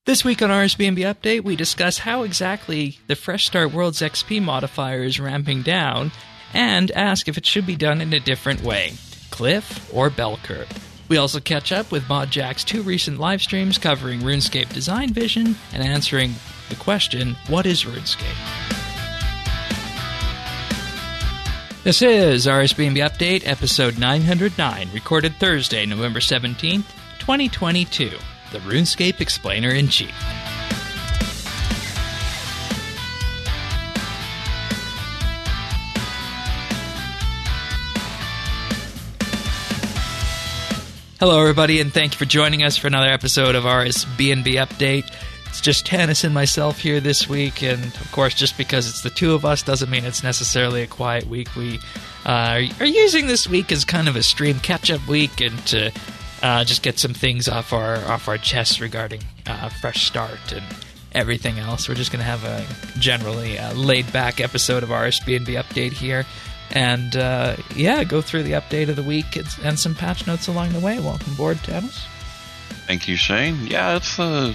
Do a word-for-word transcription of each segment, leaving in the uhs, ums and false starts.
This week on R S B N B Update, we discuss how exactly the Fresh Start World's X P modifier is ramping down, and ask if it should be done in a different way, cliff or bell curve. We also catch up with ModJack's two recent live streams covering RuneScape design vision and answering the question, what is RuneScape? This is R S B N B Update, episode nine hundred nine, recorded Thursday, November seventeenth, twenty twenty-two. The RuneScape Explainer-in-Chief. Hello, everybody, and thank you for joining us for another episode of R S B N B Update. It's just Tanis and myself here this week, and of course, just because it's the two of us doesn't mean it's necessarily a quiet week. We uh, are using this week as kind of a stream catch-up week and to uh, just get some things off our off our chests regarding uh, Fresh Start and everything else. We're just going to have a generally uh, laid-back episode of R S B N B Update here. And, uh, yeah, go through the update of the week and, and some patch notes along the way. Welcome aboard, Tanis. Thank you, Shane. Yeah, it's, uh,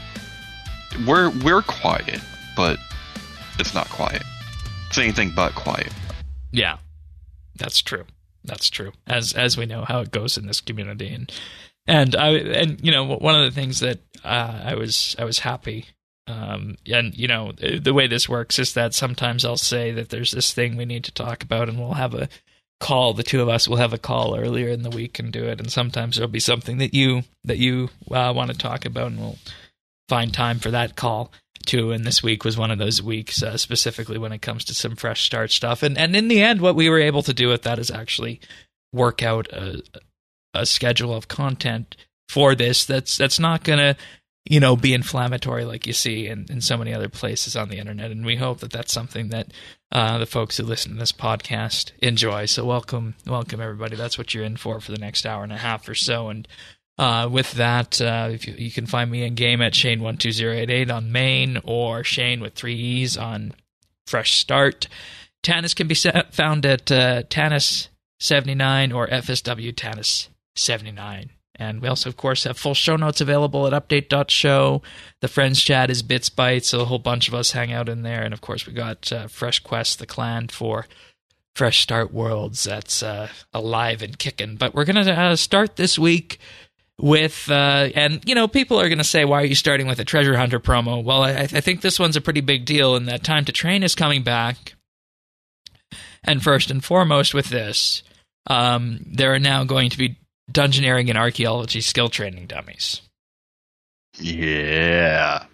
we're, we're quiet, but it's not quiet. It's anything but quiet. Yeah, that's true. That's true. As, as we know how it goes in this community. And, and I, and, you know, one of the things that, uh, I was, I was happy Um, and, you know, the way this works is that sometimes I'll say that there's this thing we need to talk about, and we'll have a call. The two of us will have a call earlier in the week and do it. And sometimes there'll be something that you that you uh, want to talk about, and we'll find time for that call too. And this week was one of those weeks, uh, specifically when it comes to some Fresh Start stuff. And and in the end, what we were able to do with that is actually work out a, a schedule of content for this. That's that's not gonna, you know, be inflammatory like you see in, in so many other places on the internet. And we hope that that's something that uh, the folks who listen to this podcast enjoy. So welcome, welcome everybody. That's what you're in for for the next hour and a half or so. And uh, with that, uh, if you, you can find me in game at Shane one two zero eight eight on main, or Shane with three E's on Fresh Start. Tanis can be found at uh, Tanis seventy-nine or F S W Tanis seventy-nine. And we also, of course, have full show notes available at update dot show. The Friends chat is Bits Bytes, so a whole bunch of us hang out in there. And, of course, we got uh, Fresh Quest, the clan for Fresh Start Worlds. That's uh, alive and kicking. But we're going to uh, start this week with, uh, and, you know, people are going to say, why are you starting with a Treasure Hunter promo? Well, I, I think this one's a pretty big deal in that Time to Train is coming back. And first and foremost with this, um, there are now going to be Dungeoneering and Archaeology skill training dummies. Yeah.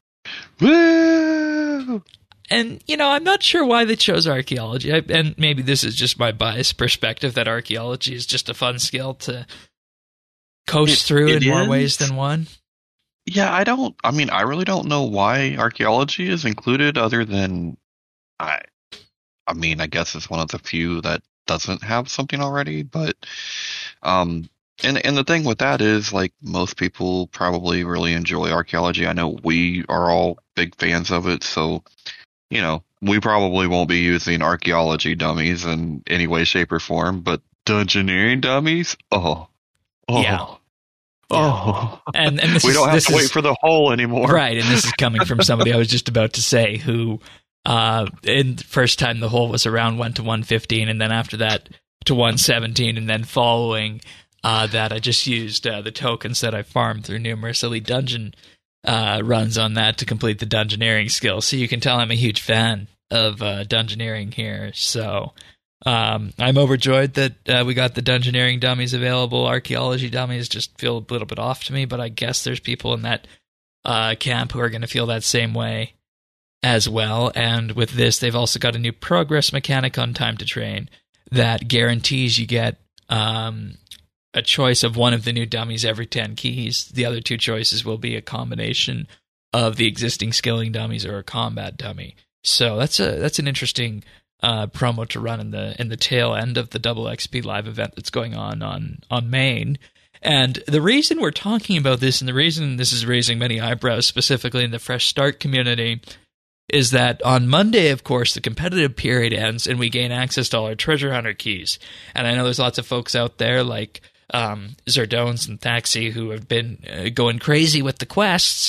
Woo! And, you know, I'm not sure why they chose Archaeology. I, and maybe this is just my biased perspective that Archaeology is just a fun skill to coast it, through it in more is. ways than one. Yeah, I don't, I mean, I really don't know why Archaeology is included other than, I, I mean, I guess it's one of the few that doesn't have something already, but, um, And and the thing with that is, like, most people probably really enjoy Archaeology. I know we are all big fans of it, so, you know, we probably won't be using Archaeology dummies in any way, shape, or form, but Dungeoneering dummies? Oh. Oh. Yeah. Oh. Yeah. And, and this we is, don't have this to is, wait for the hole anymore. Right, and this is coming from somebody I was just about to say who, uh, in the first time the hole was around, went to one fifteen, and then after that to one seventeen, and then following Uh, that I just used uh, the tokens that I farmed through numerous elite dungeon uh, runs on that to complete the dungeoneering skill. So you can tell I'm a huge fan of uh, dungeoneering here. So um, I'm overjoyed that uh, we got the dungeoneering dummies available. Archaeology dummies just feel a little bit off to me, but I guess there's people in that uh, camp who are going to feel that same way as well. And with this, they've also got a new progress mechanic on Time to Train that guarantees you get Um, a choice of one of the new dummies every ten keys. The other two choices will be a combination of the existing skilling dummies or a combat dummy. So that's a that's an interesting uh, promo to run in the in the tail end of the Double X P live event that's going on on on main. And the reason we're talking about this, and the reason this is raising many eyebrows, specifically in the Fresh Start community, is that on Monday, of course, the competitive period ends and we gain access to all our Treasure Hunter keys. And I know there's lots of folks out there like um, Zerdones and Thaxi who have been uh, going crazy with the quests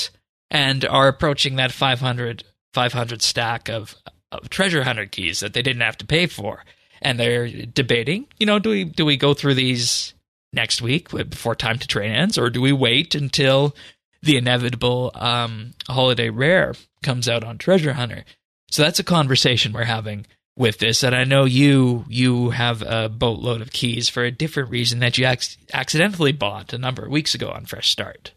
and are approaching that five hundred, five hundred stack of, of treasure hunter keys that they didn't have to pay for. And they're debating, you know, do we do we go through these next week before Time to Train ends, or do we wait until the inevitable um, holiday rare comes out on Treasure Hunter? So that's a conversation we're having with this, and I know you you have a boatload of keys for a different reason that you ac- accidentally bought a number of weeks ago on Fresh Start.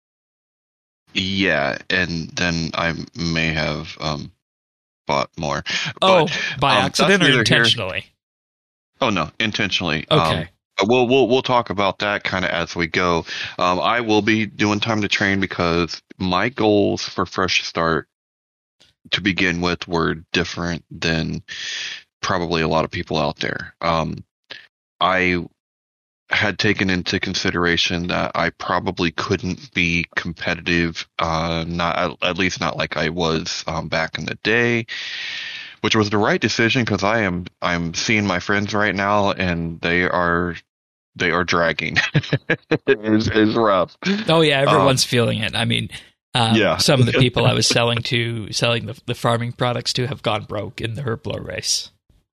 Yeah, and then I may have um, bought more. Oh, but, by um, accident or here- intentionally? Oh no, intentionally. Okay. Um, we'll we'll we'll talk about that kind of as we go. Um, I will be doing Time to Train because my goals for Fresh Start to begin with were different than probably a lot of people out there. Um, I had taken into consideration that I probably couldn't be competitive, uh, not at least not like I was um, back in the day, which was the right decision because I am I'm seeing my friends right now and they are they are dragging. it's, it's rough. Oh yeah, everyone's um, feeling it. I mean, um, yeah. some of the people I was selling to, selling the, the farming products to, have gone broke in the Herblo race.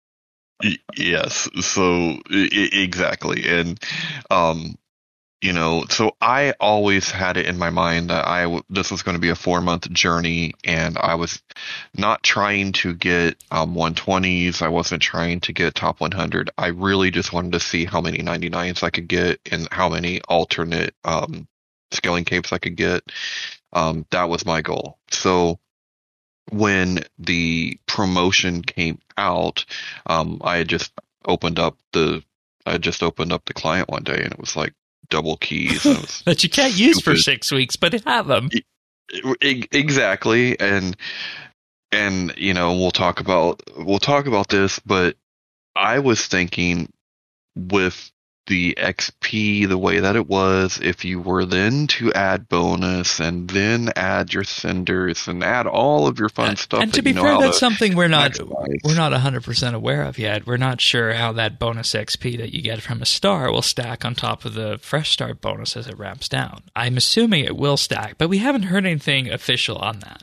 Yes, so I- exactly, and um, you know, so I always had it in my mind that I w- this was going to be a four month journey, and I was not trying to get um one twenties. I wasn't trying to get top one hundred. I really just wanted to see how many ninety-nines I could get and how many alternate um scaling capes I could get. Um, that was my goal. So when the promotion came out, um, I had just opened up the I had just opened up the client one day, and it was like double keys and it was that you can't use for stupid. six weeks, but have them. E- Exactly, and and you know we'll talk about we'll talk about this, but I was thinking with the X P the way that it was, if you were then to add bonus and then add your cinders and add all of your fun and, stuff, and to that be you know fair, how that's to something we're not maximize. we're not one hundred percent aware of yet. We're not sure how that bonus X P that you get from a star will stack on top of the Fresh Start bonus as it ramps down. I'm assuming it will stack, but we haven't heard anything official on that.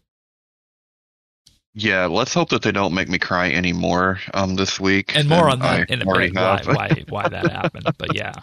Yeah, let's hope that they don't make me cry anymore um, this week. And more than on that I in a already bit, why, have. why why that happened. But yeah.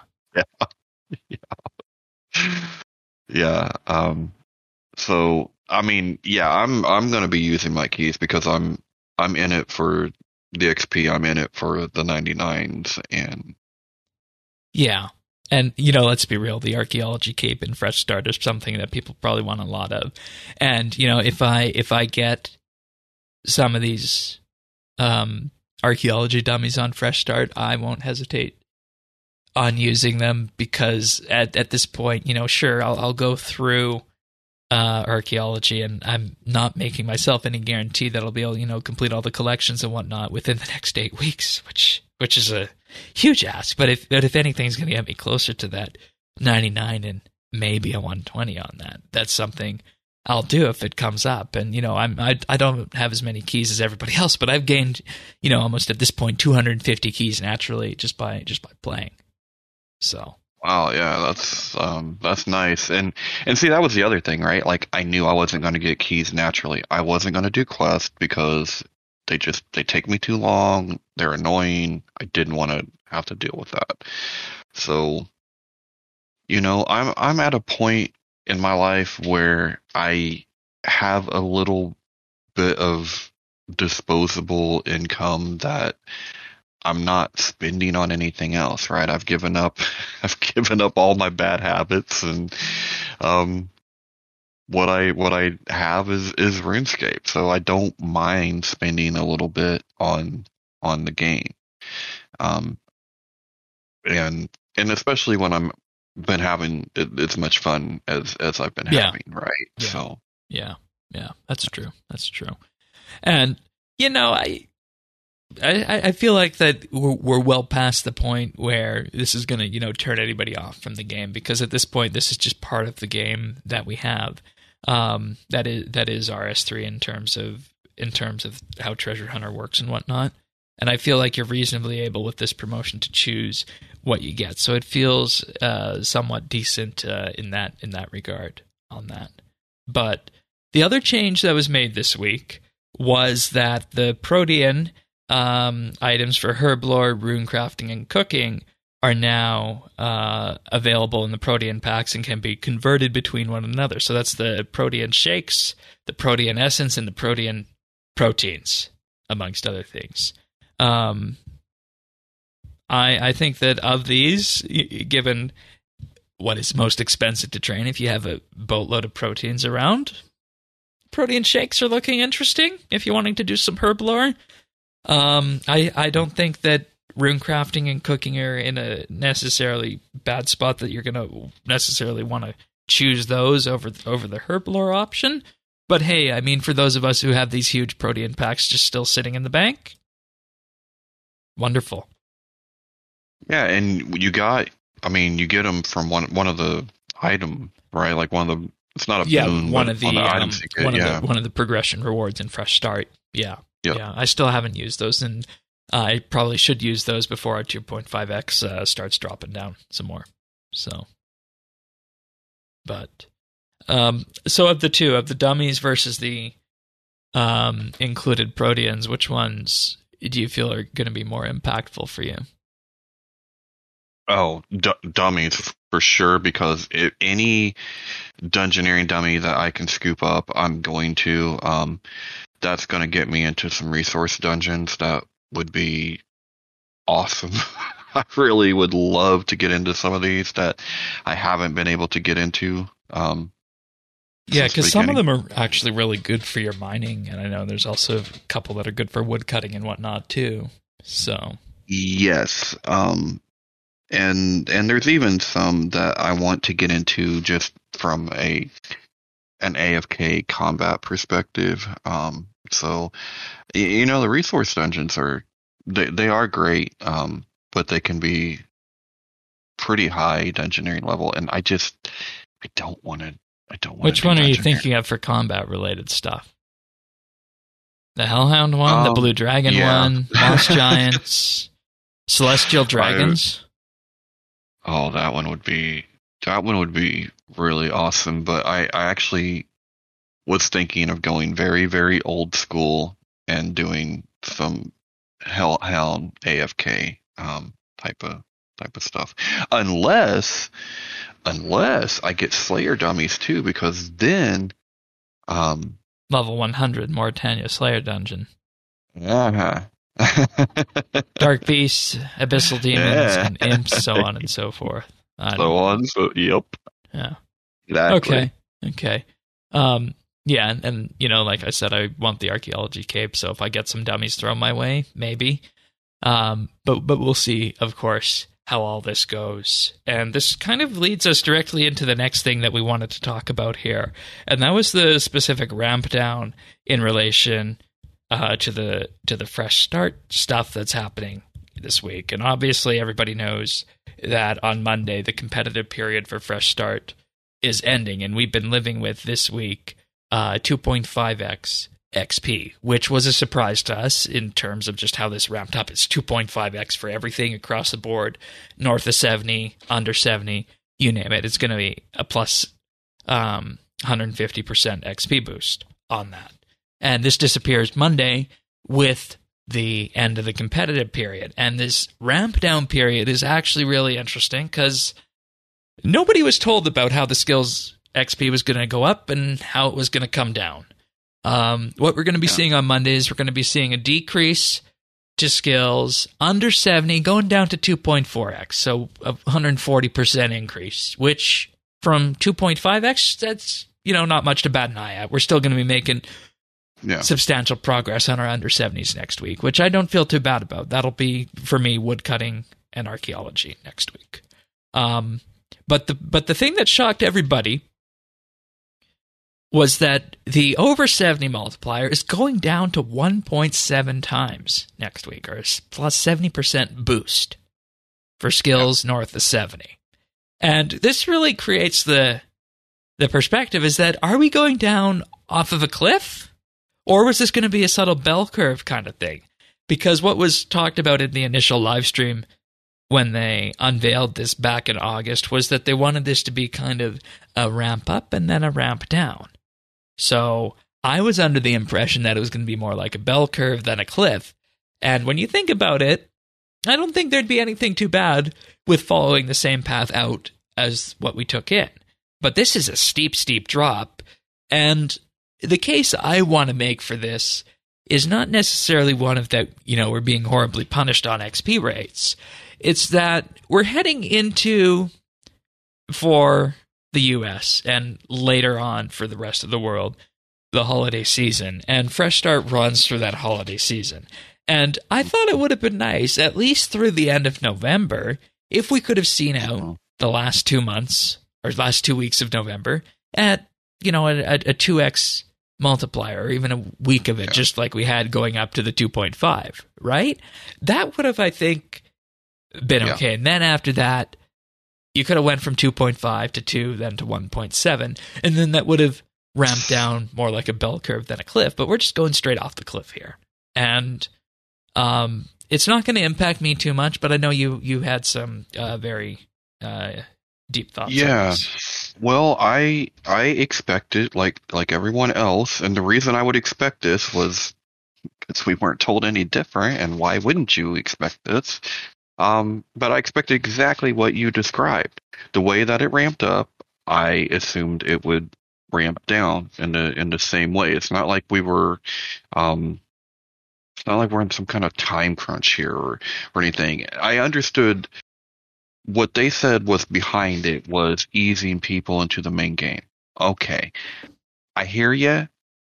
Yeah. Um, so I mean, yeah, I'm I'm gonna be using my keys because I'm I'm in it for the X P. I'm in it for the ninety-nines, and Yeah. And, you know, let's be real, the archaeology cape in Fresh Start is something that people probably want a lot of. And, you know, if I if I get some of these um, archaeology dummies on Fresh Start, I won't hesitate on using them because at at this point, you know, sure, I'll I'll go through uh, archaeology, and I'm not making myself any guarantee that I'll be able, you know, complete all the collections and whatnot within the next eight weeks, which which is a huge ask. But if but if anything's going to get me closer to that ninety-nine and maybe a one twenty on that, that's something I'll do if it comes up. And, you know, I'm, I, I don't have as many keys as everybody else, but I've gained, you know, almost at this point two hundred fifty keys naturally just by just by playing. So wow, yeah, that's um, that's nice. And and see, that was the other thing, right? Like, I knew I wasn't going to get keys naturally. I wasn't going to do quests because they just they take me too long. They're annoying. I didn't want to have to deal with that. So, you know, I'm I'm at a point in my life where I have a little bit of disposable income that I'm not spending on anything else, right? I've given up I've given up all my bad habits, and um what I what I have is is RuneScape. So I don't mind spending a little bit on on the game. Um and and especially when I'm been having as much fun as as I've been Yeah. having, right? Yeah. So yeah, yeah, that's true. That's true. And, you know, I I, I feel like that we're, we're well past the point where this is going to, you know, turn anybody off from the game, because at this point, this is just part of the game that we have. Um, that is that is R S three in terms of in terms of how Treasure Hunter works and whatnot. And I feel like you're reasonably able with this promotion to choose what you get, so it feels uh, somewhat decent uh, in that in that regard on that. But the other change that was made this week was that the Protean um, items for Herblore, rune crafting, and cooking are now uh, available in the Protean packs and can be converted between one another. So that's the Protean shakes, the Protean essence, and the Protean proteins, amongst other things. Um, I I think that of these, given what is most expensive to train, if you have a boatload of proteins around, Protean shakes are looking interesting if you're wanting to do some Herblore. Um, I, I don't think that rune crafting and cooking are in a necessarily bad spot that you're going to necessarily want to choose those over over the Herblore option. But hey, I mean, for those of us who have these huge Protean packs just still sitting in the bank, wonderful. Yeah, and you got, I mean, you get them from one one of the item, right? Like one of the, it's not a yeah, boon, one of the, the um, items you get, one of yeah. the one of the progression rewards in Fresh Start. Yeah, Yep. yeah. I still haven't used those, and uh, I probably should use those before our two point five x uh, starts dropping down some more. So, but um, so of the two, of the dummies versus the um, included Proteans, which ones do you feel are going to be more impactful for you? Oh, d- dummies for sure, because if any dungeoneering dummy that I can scoop up, I'm going to. Um, that's going to get me into some resource dungeons. That would be awesome. I really would love to get into some of these that I haven't been able to get into. Um, yeah, because some of them are actually really good for your mining, and I know there's also a couple that are good for wood cutting and whatnot too. So yes. Um, And and there's even some that I want to get into just from a an A F K combat perspective. Um, so you know, the resource dungeons are they they are great, um, but they can be pretty high dungeoneering level, and I just I don't want to. I don't want. Which one are you thinking of for combat related stuff? The Hellhound one, um, the Blue Dragon yeah. one, Moss Giants, Celestial Dragons. I, Oh, that one would be that one would be really awesome. But I, I actually was thinking of going very, very old school and doing some Hellhound A F K um, type of type of stuff. Unless unless I get Slayer dummies too, because then um, level one hundred Moritania Slayer dungeon. Uh-huh. Dark beasts, abyssal demons, yeah. and imps, so on and so forth. I so on, so yep. Yeah. Exactly. Okay. Okay. Um. Yeah, and, and you know, like I said, I want the archaeology cape. So if I get some dummies thrown my way, maybe. Um. But but we'll see, of course, how all this goes. And this kind of leads us directly into the next thing that we wanted to talk about here, and that was the specific ramp down in relation Uh, to the to the fresh start stuff that's happening this week. And obviously everybody knows that on Monday the competitive period for fresh start is ending, and we've been living with this week uh, two point five x X P, which was a surprise to us in terms of just how this ramped up. It's two point five x for everything across the board, north of seventy, under seventy, you name it. It's going to be a plus um, one hundred fifty percent X P boost on that. And this disappears Monday with the end of the competitive period. And this ramp down period is actually really interesting because nobody was told about how the skills X P was going to go up and how it was going to come down. Um, what we're going to be yeah. seeing on Monday is we're going to be seeing a decrease to skills under seventy going down to two point four x, so a one hundred forty percent increase, which from two point five x, that's, you know, not much to bat an eye at. We're still going to be making Yeah. substantial progress on our under seventies next week, which I don't feel too bad about. That'll be, for me, woodcutting and archaeology next week. Um, but the but the thing that shocked everybody was that the over seventy multiplier is going down to one point seven times next week, or plus seventy percent boost for skills yeah. north of seventy. And this really creates the the perspective is that, are we going down off of a cliff? Or was this going to be a subtle bell curve kind of thing? Because what was talked about in the initial live stream when they unveiled this back in August was that they wanted this to be kind of a ramp up and then a ramp down. So I was under the impression that it was going to be more like a bell curve than a cliff. And when you think about it, I don't think there'd be anything too bad with following the same path out as what we took in. But this is a steep, steep drop. And the case I want to make for this is not necessarily one of that, you know, we're being horribly punished on X P rates. It's that we're heading into, for the U S and later on for the rest of the world, the holiday season. And Fresh Start runs through that holiday season. And I thought it would have been nice, at least through the end of November, if we could have seen out the last two months, or last two weeks of November, at, you know, a, a two x multiplier, or even a week of it, yeah. just like we had going up to the two point five, right? That would have, I think, been okay. Yeah. And then after that, you could have went from two point five to two, then to one point seven, and then that would have ramped down more like a bell curve than a cliff, but we're just going straight off the cliff here. And um, it's not going to impact me too much, but I know you you had some uh, very uh, deep thoughts. Yeah. Well, I I expected, like like everyone else, and the reason I would expect this was because we weren't told any different, and why wouldn't you expect this? Um, but I expected exactly what you described. The way that it ramped up, I assumed it would ramp down in the in the same way. It's not like we were, um, it's not like we're in some kind of time crunch here or, or anything. I understood what they said was behind it was easing people into the main game. Okay, I hear you,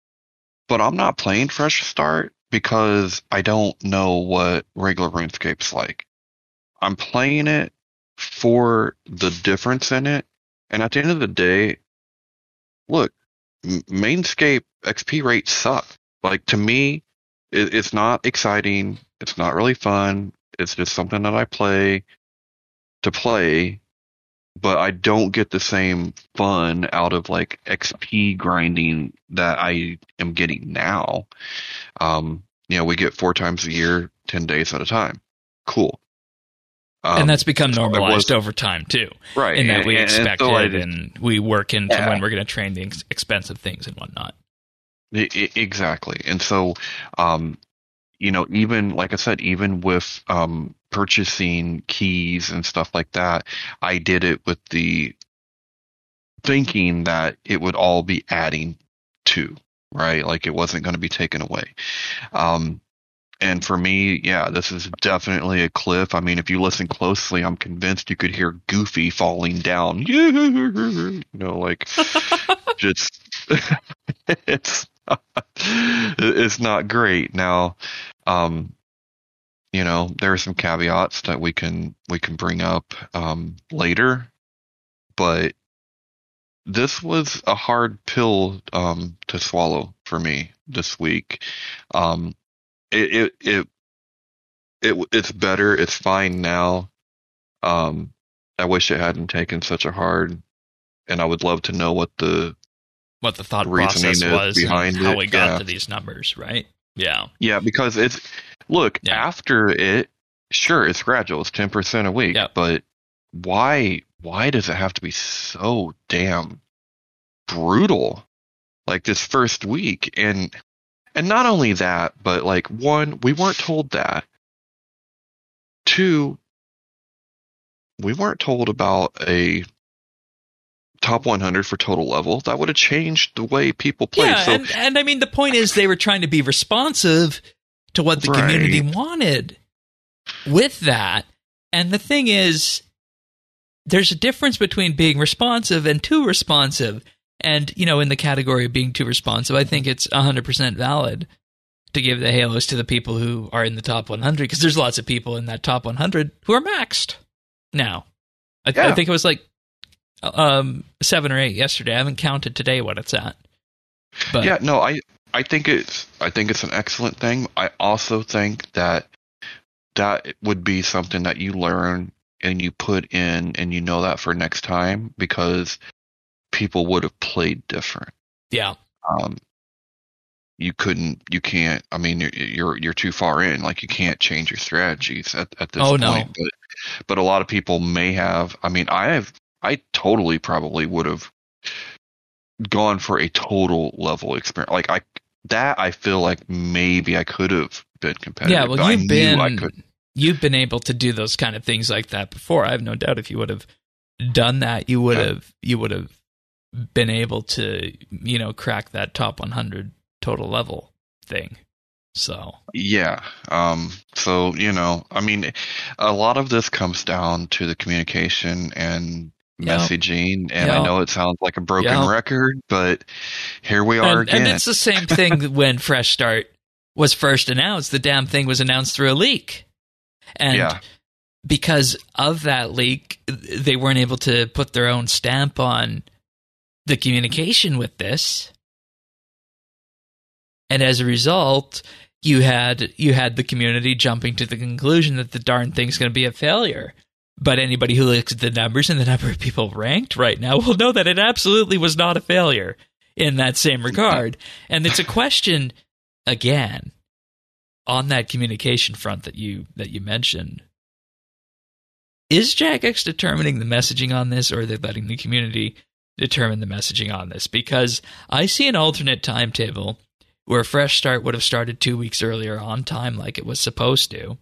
but I'm not playing Fresh Start because I don't know what regular RuneScape's like. I'm playing it for the difference in it, and at the end of the day, look, Mainscape X P rates suck. Like, to me, it, it's not exciting. It's not really fun. It's just something that I play to play, but I don't get the same fun out of, like, X P grinding that I am getting now. Um, you know, we get four times a year, ten days at a time. Cool. Um, and that's become normalized was, over time, too. Right. In that and, we and, expect and so it, I, and we work into yeah. when we're going to train the ex- expensive things and whatnot. Exactly. And so, um, you know, even, like I said, even with um, purchasing keys and stuff like that, I did it with the thinking that it would all be adding to, right? Like, it wasn't going to be taken away. Um And for me, yeah, this is definitely a cliff. I mean, if you listen closely, I'm convinced you could hear Goofy falling down. You know, like, just, it's, it's not great. Now, um, you know, there are some caveats that we can, we can bring up um, later, but this was a hard pill um, to swallow for me this week. Um, It, it it it it's better. It's fine now. Um, I wish it hadn't taken such a hard, and I would love to know what the what the thought process was behind and how it. we got yeah. to these numbers, right? Yeah, yeah. Because it's look yeah. after it, sure, it's gradual. It's ten percent a week, yep. but why why does it have to be so damn brutal? Like this first week and. And not only that, but like, one, we weren't told that. Two, we weren't told about a top one hundred for total level. That would have changed the way people played. Yeah, so, and, and I mean, the point is they were trying to be responsive to what the right. community wanted with that. And the thing is, there's a difference between being responsive and too responsive. And, you know, in the category of being too responsive, I think it's one hundred percent valid to give the Halos to the people who are in the top one hundred, because there's lots of people in that top one hundred who are maxed now. I, th- yeah. I think it was like um, seven or eight yesterday. I haven't counted today what it's at. But yeah, no, I, I think it's I think it's an excellent thing. I also think that that would be something that you learn and you put in, and you know that for next time, because people would have played different. Yeah. Um, you couldn't, you can't, I mean, you're, you're, you're too far in, like you can't change your strategies at, at this oh, point. No. But, but a lot of people may have, I mean, I have, I totally probably would have gone for a total level experience. Like I that I feel like maybe I could have been competitive. Yeah, well, but I you've knew been I couldn't. you've been able to do those kind of things like that before. I have no doubt if you would have done that, you would Yeah. have you would have been able to, you know, crack that top one hundred total level thing. So Yeah. Um, so, you know, I mean, a lot of this comes down to the communication and Yep. messaging. And I Yep. know it sounds like a broken Yep. record, but here we are and, again. and it's the same thing when Fresh Start was first announced. The damn thing was announced through a leak. And Yeah. because of that leak, they weren't able to put their own stamp on the communication with this. And as a result, you had you had the community jumping to the conclusion that the darn thing's going to be a failure. But anybody who looks at the numbers and the number of people ranked right now will know that it absolutely was not a failure in that same regard. And it's a question, again, on that communication front that you that you mentioned. Is Jagex determining the messaging on this, or are they letting the community determine the messaging on this? Because I see an alternate timetable where Fresh Start would have started two weeks earlier on time like it was supposed to.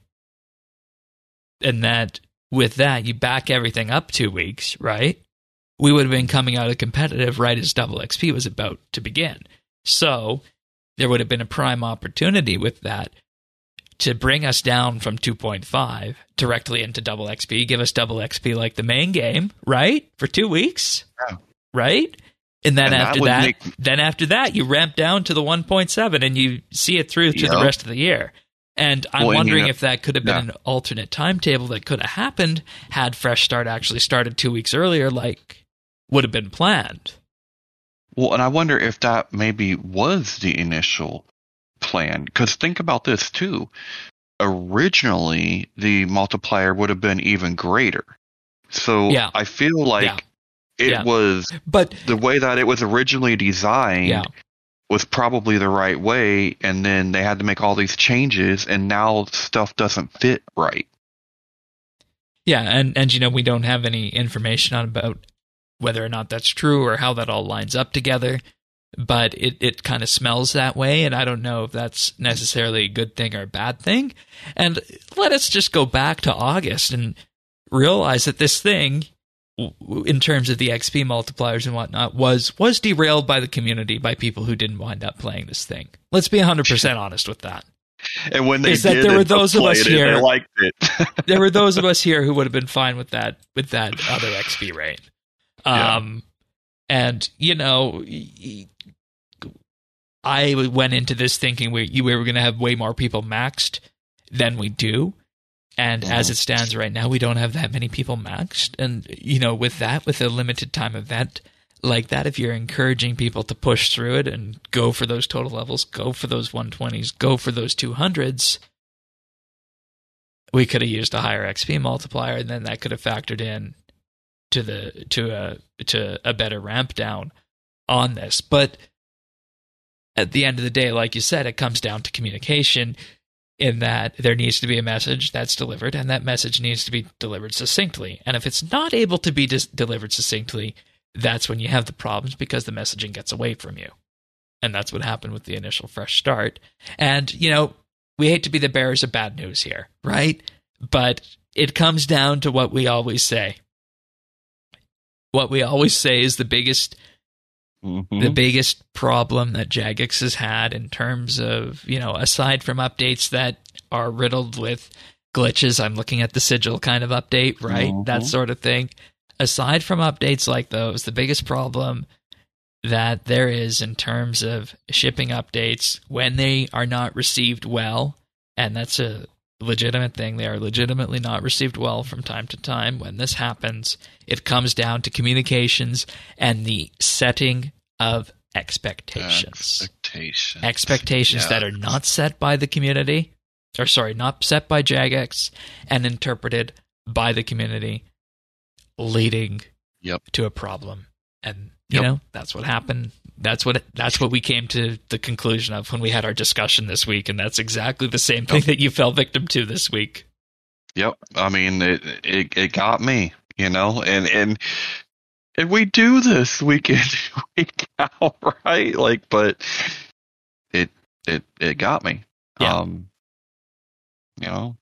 And that with that, you back everything up two weeks, right? We would have been coming out of competitive right as Double X P was about to begin. So there would have been a prime opportunity with that to bring us down from two point five directly into Double X P, give us Double X P like the main game, right? For two weeks, Yeah. right? And then And that after would that, make- then after that, you ramp down to the one point seven and you see it through to the Yep. rest of the year. And I'm Well, and wondering you know- if that could have been yeah. an alternate timetable that could have happened had Fresh Start actually started two weeks earlier, like would have been planned. Well, and I wonder if that maybe was the initial plan. Because think about this too. Originally, the multiplier would have been even greater. So Yeah. I feel like Yeah. it Yeah. was But the way that it was originally designed yeah, was probably the right way, and then they had to make all these changes, and now stuff doesn't fit right. yeah, and and you know we don't have any information on about whether or not that's true or how that all lines up together. But it, it kind of smells that way, and I don't know if that's necessarily a good thing or a bad thing. And let us just go back to August and realize that this thing, w- w- in terms of the X P multipliers and whatnot, was was derailed by the community, by people who didn't wind up playing this thing. Let's be one hundred percent honest with that. And when they Is that did there were end up those of us playing it, here- they liked it. There were those of us here who would have been fine with that with that other X P rate. Yeah. Um, and you know, I went into this thinking we we were going to have way more people maxed than we do, and Mhm. as it stands right now, we don't have that many people maxed. And you know, with that, with a limited time event like that, if you're encouraging people to push through it and go for those total levels, go for those one twenties, go for those two hundreds. We could have used a higher X P multiplier, and then that could have factored in to the to a to a better ramp down on this. But at the end of the day, like you said, it comes down to communication, in that there needs to be a message that's delivered, and that message needs to be delivered succinctly. And if it's not able to be dis- delivered succinctly, that's when you have the problems, because the messaging gets away from you. And that's what happened with the initial Fresh Start. And, you know, we hate to be the bearers of bad news here, right? But it comes down to what we always say. What we always say is the biggest Mhm. the biggest problem that Jagex has had in terms of, you know, aside from updates that are riddled with glitches, I'm looking at the sigil kind of update, right? Mhm. That sort of thing. Aside from updates like those, the biggest problem that there is in terms of shipping updates when they are not received well, and that's a legitimate thing, they are legitimately not received well from time to time. When this happens, it comes down to communications and the setting of expectations. Expectations. Expectations Yeah. that are not set by the community, or sorry, not set by Jagex, and interpreted by the community, leading Yep. to a problem. And you Yep. know, that's what happened. That's what that's what we came to the conclusion of when we had our discussion this week, and that's exactly the same thing Yep. that you fell victim to this week. Yep. I mean, it, it it got me, you know, and and and we do this week in, week out, right? Like, but it it it got me. Yeah. Um, you know,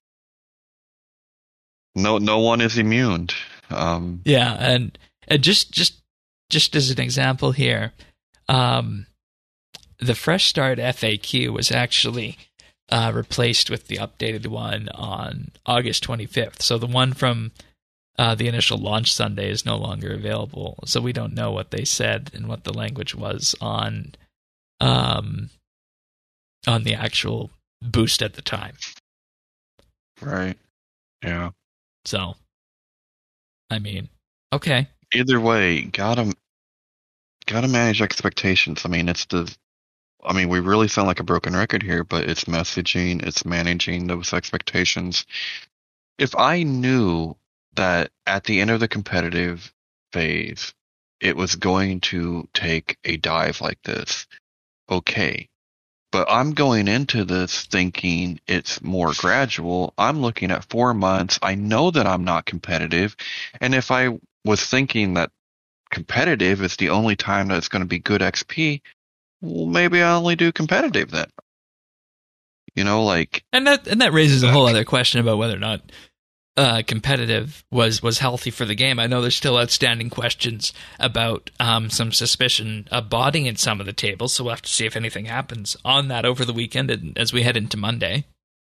no no one is immune. Um, Yeah, and, and just just just as an example here, um, the Fresh Start F A Q was actually uh, replaced with the updated one on August twenty-fifth. So the one from uh, the initial launch Sunday is no longer available. So we don't know what they said and what the language was on um, on the actual boost at the time. right. Yeah. So, I mean, okay. Either way, gotta gotta manage expectations. I mean, it's the. I mean, we really sound like a broken record here, but it's messaging, it's managing those expectations. If I knew that at the end of the competitive phase, it was going to take a dive like this, okay. But I'm going into this thinking it's more gradual. I'm looking at four months. I know that I'm not competitive. And if I was thinking that competitive is the only time that it's going to be good X P, well, maybe I only do competitive then. You know, like, And that and that raises a whole other question about whether or not uh, competitive was, was healthy for the game. I know there's still outstanding questions about um, some suspicion of botting in some of the tables, so we'll have to see if anything happens on that over the weekend and as we head into Monday.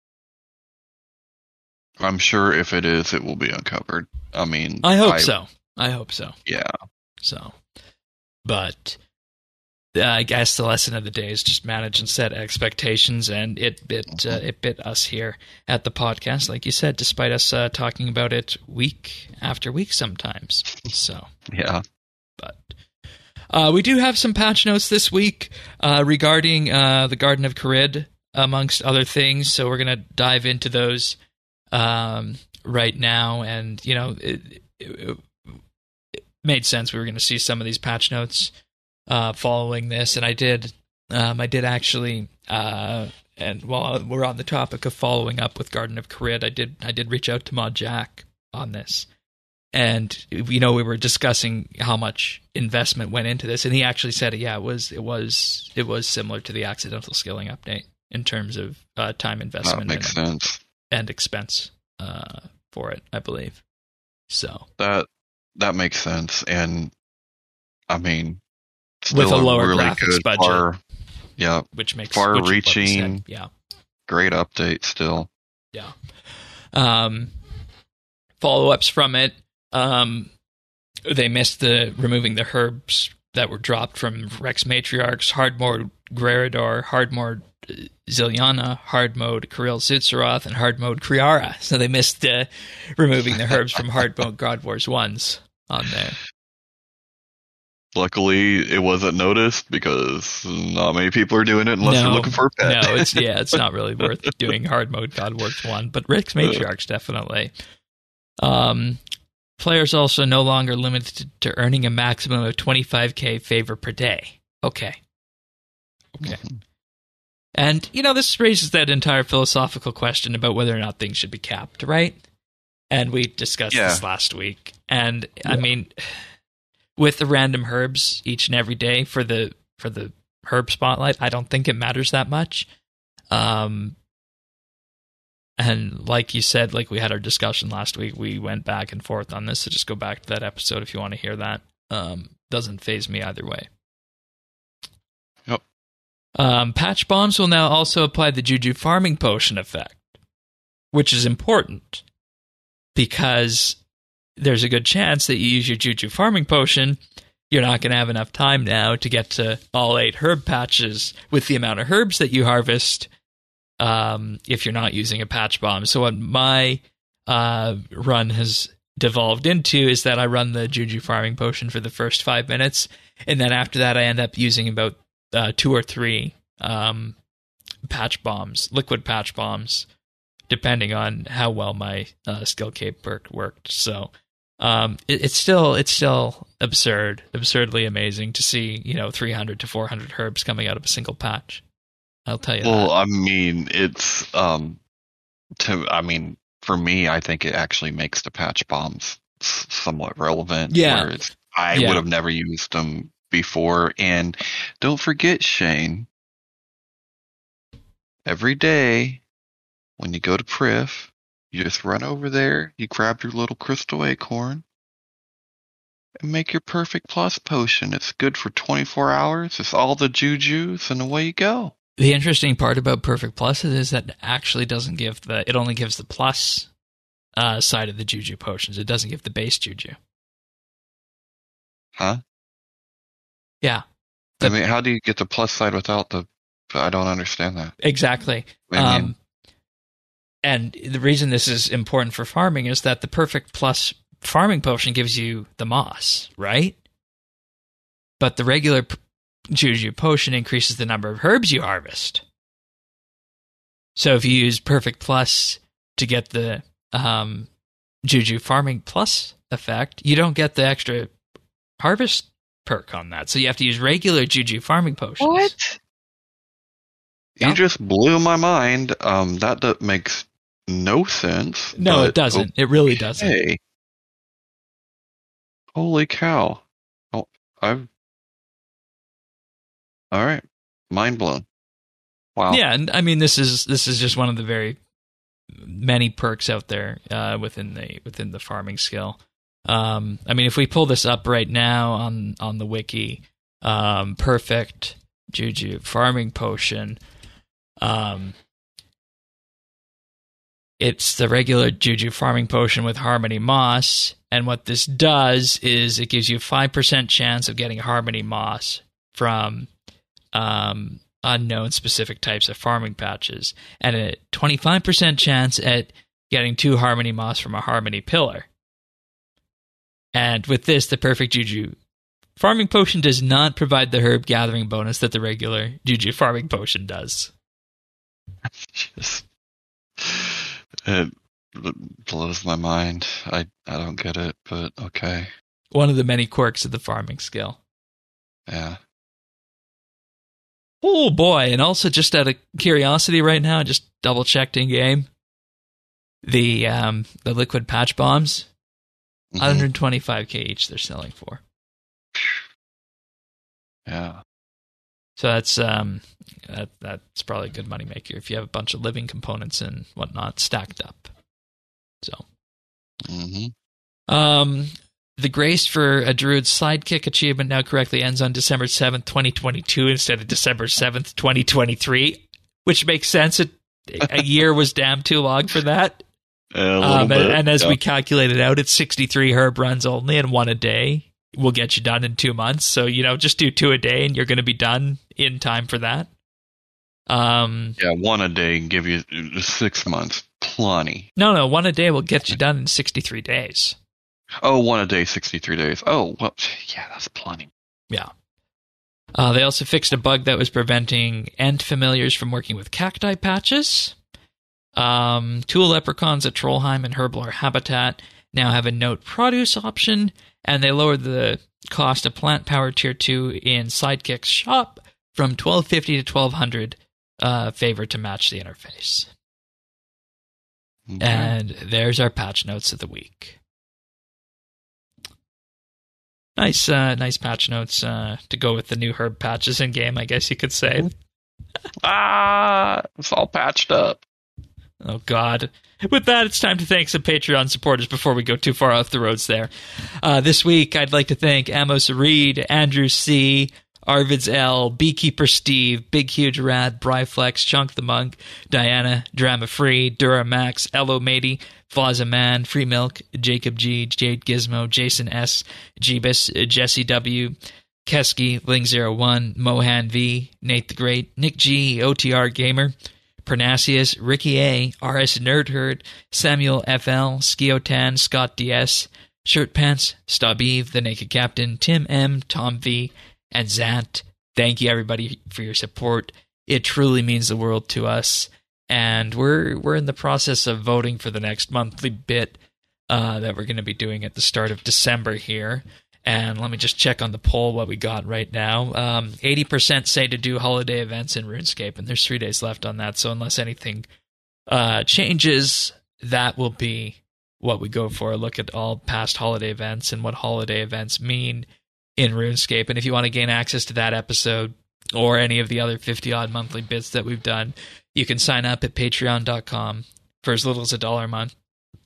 I'm sure if it is, it will be uncovered. I mean, I hope I, so. I hope so. Yeah. So, but uh, I guess the lesson of the day is just manage and set expectations, and it bit uh, it bit us here at the podcast, like you said, despite us uh, talking about it week after week sometimes. So yeah, but uh, we do have some patch notes this week uh, regarding uh, the Garden of Carid, amongst other things. So we're gonna dive into those um, right now, and you know, it, it, it made sense. We were going to see some of these patch notes Uh, following this, and I did, um, I did actually, uh, and while we're on the topic of following up with Garden of Carid, I did, I did reach out to Mod Jack on this, and you know, we were discussing how much investment went into this, and he actually said, yeah, it was, it was, it was similar to the accidental skilling update in terms of uh, time investment that makes and, sense. and expense uh, for it, I believe. So that that makes sense, and I mean. With a lower really graphics good, budget, far, yeah, which makes far-reaching, yeah, great update still. Yeah. Um, follow-ups from it. Um, they missed the removing the herbs that were dropped from Rex Matriarchs, hard mode Greridor, hard mode Ziliana, hard mode Kirill Zutzeroth, and hard mode Kriara. So they missed uh, removing the herbs from hard mode God Wars ones on there. Luckily, it wasn't noticed because not many people are doing it unless no, you're looking for a pet. No, it's yeah, it's not really worth doing hard mode God Wars one, but Rex Matriarchs definitely. Um, players also no longer limited to earning a maximum of twenty-five K favor per day. Okay. Okay. Mm-hmm. And, you know, this raises that entire philosophical question about whether or not things should be capped, right? And we discussed yeah. this last week. And, yeah. I mean, with the random herbs each and every day for the for the herb spotlight, I don't think it matters that much. Um, and like you said, like we had our discussion last week, we went back and forth on this, so just go back to that episode if you want to hear that. Um, doesn't faze me either way. Yep. Um, patch bombs will now also apply the Juju farming potion effect, which is important because there's a good chance that you use your Juju farming potion, you're not going to have enough time now to get to all eight herb patches with the amount of herbs that you harvest um, if you're not using a patch bomb. So what my uh, run has devolved into is that I run the Juju farming potion for the first five minutes, and then after that I end up using about uh, two or three um, patch bombs, liquid patch bombs, depending on how well my uh, skill cape perk worked. So um, it, it's still it's still absurd, absurdly amazing to see, you know, three hundred to four hundred herbs coming out of a single patch. I'll tell you well, that. I mean, it's um, to I mean, for me, I think it actually makes the patch bombs somewhat relevant. Yeah. Where it's I Yeah. would have never used them before. And don't forget, Shane, every day when you go to Priff, you just run over there, you grab your little crystal acorn, and make your perfect plus potion. It's good for twenty-four hours. It's all the jujus, and away you go. The interesting part about Perfect Plus is that it actually doesn't give the, it only gives the plus uh, side of the juju potions. It doesn't give the base juju. Huh? Yeah. I mean, how do you get the plus side without the... I don't understand that. Exactly. I mean, Um, and the reason this is important for farming is that the Perfect Plus farming potion gives you the moss, right? But the regular p- juju potion increases the number of herbs you harvest. So if you use Perfect Plus to get the um, juju farming plus effect, you don't get the extra harvest perk on that. So you have to use regular juju farming potions. What? Yeah. You just blew my mind. Um, that, that makes no sense. No, but it doesn't. It really doesn't. okay. Holy cow. Oh, I've... All right. Mind blown. Wow. Yeah, and I mean this is this is just one of the very many perks out there uh, within the within the farming skill. Um, I mean, if we pull this up right now on on the wiki, um, perfect juju farming potion. Um, it's the regular juju farming potion with Harmony Moss, and what this does is it gives you a five percent chance of getting Harmony Moss from um, unknown specific types of farming patches, and a twenty-five percent chance at getting two Harmony Moss from a Harmony Pillar. And with this, the perfect juju farming potion does not provide the herb gathering bonus that the regular juju farming potion does. Just, it blows my mind. I, I don't get it, but okay. One of the many quirks of the farming skill. Yeah. Oh boy, and also just out of curiosity right now, I just double checked in game. The um the liquid patch bombs, Mhm. one hundred twenty-five K each they're selling for. Yeah. So that's um that that's probably a good moneymaker if you have a bunch of living components and whatnot stacked up. So Mm-hmm. um the grace for a Druid's Sidekick achievement now correctly ends on December seventh, twenty twenty-two instead of December seventh, twenty twenty-three, which makes sense. It, a year was damn too long for that. A little Um, bit, and, and as yeah. we calculated out, it's sixty-three herb runs only, and one a day will get you done in two months. So, you know, just do two a day, and you're going to be done in time for that. Um, Yeah, one a day can give you six months. Plenty. no, no, one a day will get you done in sixty-three days. Oh, one a day, sixty-three days. Oh, well, yeah, that's plenty. Yeah. Uh, they also fixed a bug that was preventing Ent familiars from working with cacti patches. Um, Tool Leprechauns at Trollheim and Herblore Habitat now have a Note Produce option, and they lowered the cost of Plant Power Tier two in Sidekick's shop from twelve fifty to twelve hundred, uh, favor to match the interface. Okay. And there's our patch notes of the week. Nice, uh, nice patch notes uh, to go with the new herb patches in game, I guess you could say. Ah, it's all patched up. Oh, God. With that, it's time to thank some Patreon supporters before we go too far off the roads there. Uh, this week, I'd like to thank Amos Reed, Andrew C., Arvids L., Beekeeper Steve, Big Huge Rad, Bryflex, Chunk the Monk, Diana, Drama Free, Duramax, Elo Matey, Flaza Man, Free Milk, Jacob G, Jade Gizmo, Jason S, Jeebus, Jesse W, Kesky, Ling zero one, Mohan V, Nate the Great, Nick G, O T R Gamer, Pernasius, Ricky A, R S Nerdherd, Samuel F L, Skiotan, Scott D S, Shirt Pants, Stabeve, The Naked Captain, Tim M, Tom V, and Zant. Thank you, everybody, for your support. It truly means the world to us. And we're we're in the process of voting for the next monthly bit uh, that we're going to be doing at the start of December here. And let me just check on the poll what we got right now. Um, eighty percent say to do holiday events in RuneScape, and there's three days left on that. So unless anything uh, changes, that will be what we go for, look at all past holiday events and what holiday events mean in RuneScape. And if you want to gain access to that episode or any of the other fifty-odd monthly bits that we've done, you can sign up at patreon dot com for as little as a dollar a month.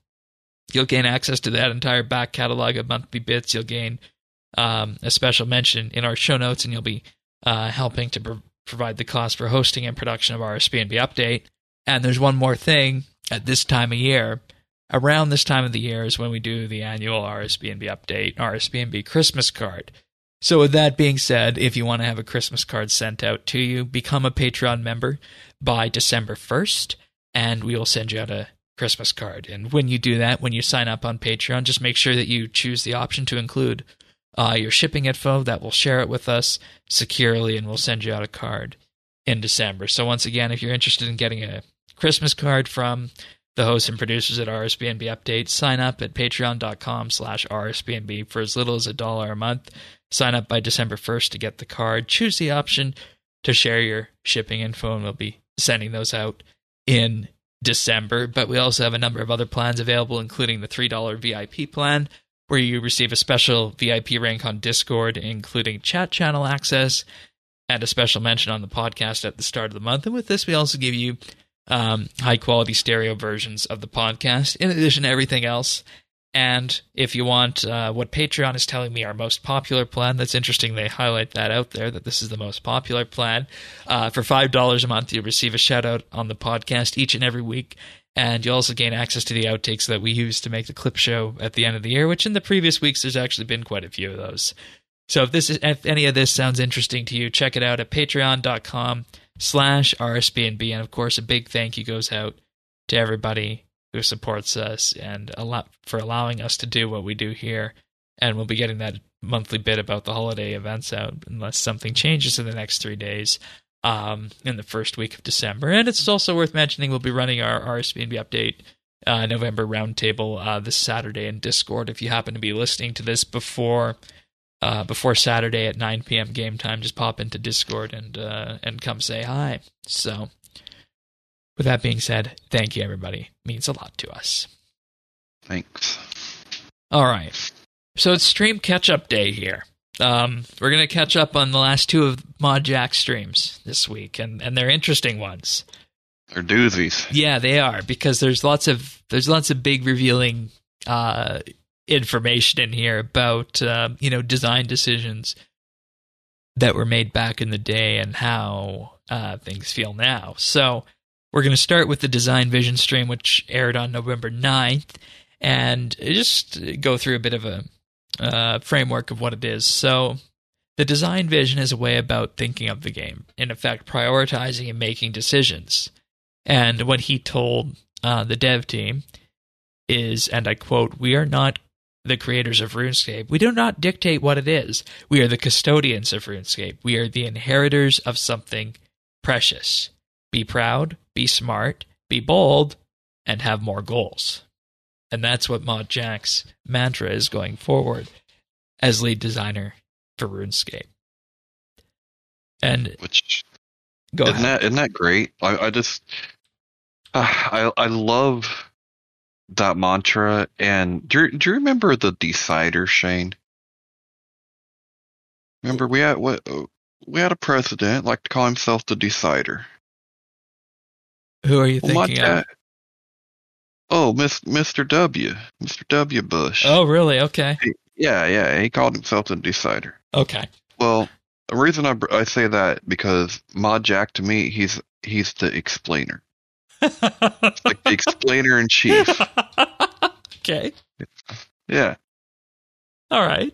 You'll gain access to that entire back catalog of monthly bits. You'll gain um, a special mention in our show notes, and you'll be uh, helping to pro- provide the cost for hosting and production of our R S B N B Update. And there's one more thing at this time of year. Around this time of the year is when we do the annual R S B N B Update, R S B N B Christmas card. So with that being said, if you want to have a Christmas card sent out to you, become a Patreon member by December first, and we will send you out a Christmas card. And when you do that, when you sign up on Patreon, just make sure that you choose the option to include uh, your shipping info. That will share it with us securely, and we'll send you out a card in December. So once again, if you're interested in getting a Christmas card from the hosts and producers at R S B N B Update, sign up at patreon dot com slash R S B N B for as little as a dollar a month. Sign up by December first to get the card. Choose the option to share your shipping info, and we'll be sending those out in December. But we also have a number of other plans available, including the three dollars V I P plan, where you receive a special V I P rank on Discord, including chat channel access and a special mention on the podcast at the start of the month. And with this, we also give you um, high-quality stereo versions of the podcast, in addition to everything else. And if you want uh, what Patreon is telling me our most popular plan, that's interesting they highlight that out there, that this is the most popular plan. Uh, for five dollars a month, you'll receive a shout-out on the podcast each and every week, and you'll also gain access to the outtakes that we use to make the clip show at the end of the year, which in the previous weeks there's actually been quite a few of those. So if this is, if any of this sounds interesting to you, check it out at patreon dot com slash R S B N B, and of course a big thank you goes out to everybody who supports us and a lot for allowing us to do what we do here. And we'll be getting that monthly bit about the holiday events out unless something changes in the next three days um, in the first week of December. And it's also worth mentioning we'll be running our R S B N B Update uh, November Roundtable uh, this Saturday in Discord. If you happen to be listening to this before uh, before Saturday at nine p.m. game time, just pop into Discord and uh, and come say hi. So with that being said, thank you, everybody. It means a lot to us. Thanks. All right. So it's stream catch-up day here. Um, we're going to catch up on the last two of ModJack's streams this week, and, and they're interesting ones. They're doozies. Yeah, they are, because there's lots of there's lots of big revealing uh, information in here about uh, you know design decisions that were made back in the day and how uh, things feel now. So we're going to start with the Design Vision stream, which aired on November ninth, and just go through a bit of a uh, framework of what it is. So the Design Vision is a way about thinking of the game, in effect, prioritizing and making decisions. And what he told uh, the dev team is, and I quote, "We are not the creators of RuneScape. We do not dictate what it is. We are the custodians of RuneScape. We are the inheritors of something precious. Be proud, be smart, be bold, and have more goals." And that's what ModJack's mantra is going forward as lead designer for RuneScape. And Which go isn't ahead. that isn't that great? I, I just uh, I I love that mantra. And do you, do you remember the Decider, Shane? Remember we had what we had a president like to call himself the Decider. Who are you Well, thinking my of? dad, oh, Miss, Mister W, Mister W. Bush. Oh, really? Okay. He- yeah, yeah, he called himself the Decider. Okay. Well, the reason I, br- I say that because ModJack to me he's he's the explainer, like the explainer in chief. Okay. Yeah. All right.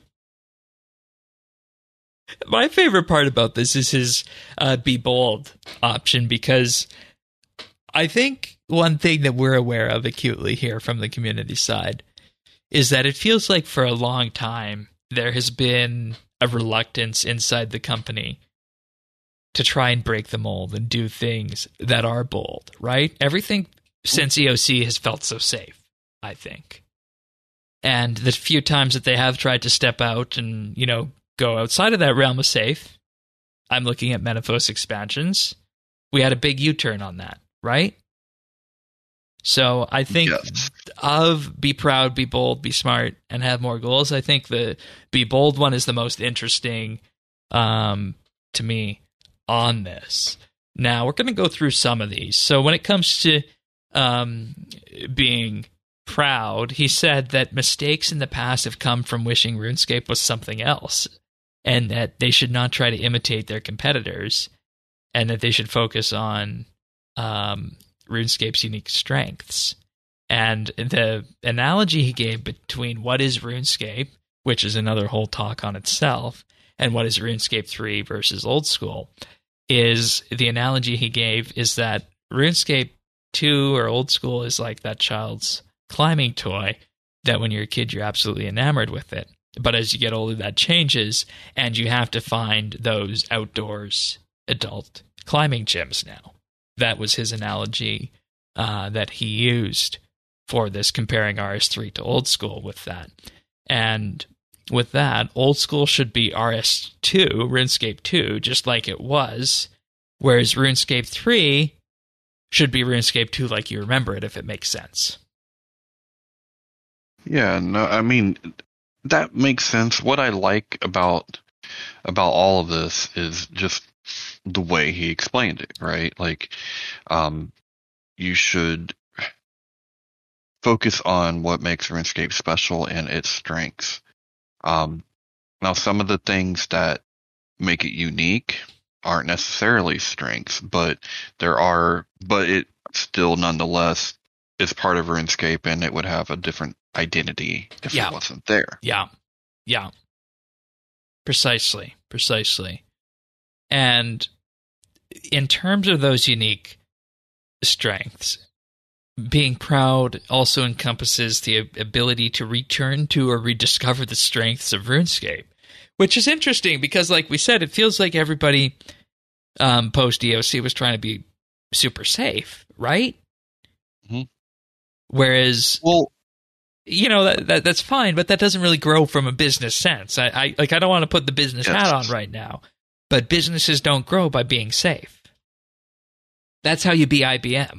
My favorite part about this is his uh, be bold option, because I think one thing that we're aware of acutely here from the community side is that it feels like for a long time there has been a reluctance inside the company to try and break the mold and do things that are bold, right? Everything since E O C has felt so safe, I think. And the few times that they have tried to step out and, you know, go outside of that realm of safe, I'm looking at Metaphos expansions. We had a big U-turn on that, right? So I think Yes. of be proud, be bold, be smart, and have more goals, I think the be bold one is the most interesting um, to me on this. Now, we're going to go through some of these. So when it comes to um, being proud, he said that mistakes in the past have come from wishing RuneScape was something else, and that they should not try to imitate their competitors, and that they should focus on um, RuneScape's unique strengths. And the analogy he gave between what is RuneScape, which is another whole talk on itself, and what is RuneScape three versus old school, is the analogy he gave is that RuneScape two or old school is like that child's climbing toy that when you're a kid, you're absolutely enamored with it. But as you get older, that changes, and you have to find those outdoors adult climbing gyms now. That was his analogy uh, that he used for this, comparing R S three to old school with that. And with that, old school should be R S two, RuneScape two, just like it was, whereas RuneScape three should be RuneScape two like you remember it, if it makes sense. Yeah, no, I mean, that makes sense. What I like about about all of this is just the way he explained it, right? Like, um, you should focus on what makes RuneScape special and its strengths. Um, now, some of the things that make it unique aren't necessarily strengths, but there are, but it still nonetheless is part of RuneScape, and it would have a different identity if yeah. it wasn't there. Yeah. Yeah. Precisely. Precisely. And in terms of those unique strengths, being proud also encompasses the ability to return to or rediscover the strengths of RuneScape, which is interesting because, like we said, it feels like everybody um, post-D O C was trying to be super safe, right? Mm-hmm. Whereas, well, you know, that, that that's fine, but that doesn't really grow from a business sense. I, I like I don't want to put the business yes. hat on right now, but businesses don't grow by being safe. That's how you be I B M.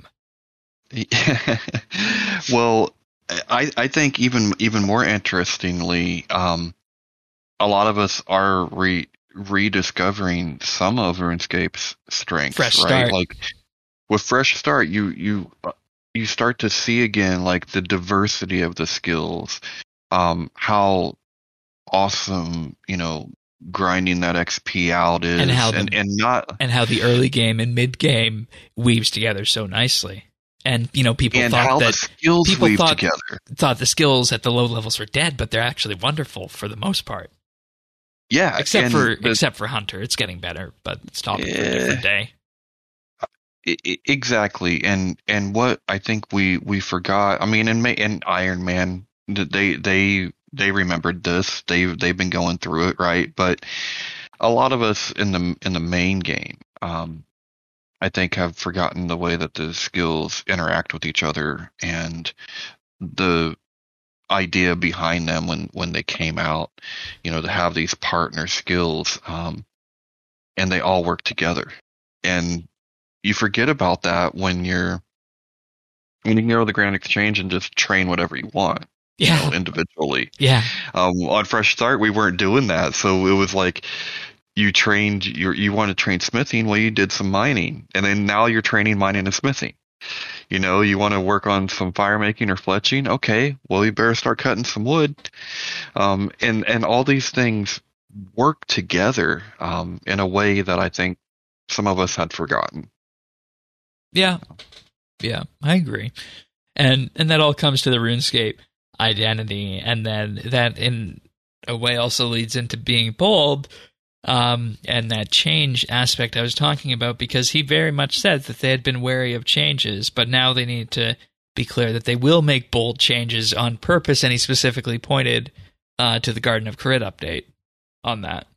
Well, I I think even even more interestingly, um, a lot of us are re, rediscovering some of RuneScape's strengths. Fresh right? start. Like with Fresh Start, you you you start to see again like the diversity of the skills, um, how awesome you know grinding that X P out is, and how the, and, and not and how the early game and mid game weaves together so nicely. And you know, people and thought how that the skills people weave thought, together. thought the skills at the low levels were dead, but they're actually wonderful for the most part. Yeah, except for the, except for Hunter, it's getting better, but it's topic yeah, for a different day. Exactly, and and what I think we we forgot. I mean, in in Iron Man, they they they remembered this. They they've been going through it, right? But a lot of us in the in the main game, um, I think, have forgotten the way that the skills interact with each other and the idea behind them when, when they came out, you know, to have these partner skills, um, and they all work together. And you forget about that when you're, when you can go to the Grand Exchange and just train whatever you want, yeah. you know, individually. Yeah. Um, on Fresh Start, we weren't doing that. So it was like, you trained, you you want to train smithing, well, you did some mining, and then now you're training mining and smithing. You know, you want to work on some fire making or fletching, okay, well, you better start cutting some wood. Um, and, and all these things work together um, in a way that I think some of us had forgotten. Yeah, yeah, I agree. And and that all comes to the RuneScape identity, and then that in a way also leads into being bold. Um, and that change aspect I was talking about, because he very much said that they had been wary of changes, but now they need to be clear that they will make bold changes on purpose, and he specifically pointed uh, to the Garden of Carit update on that.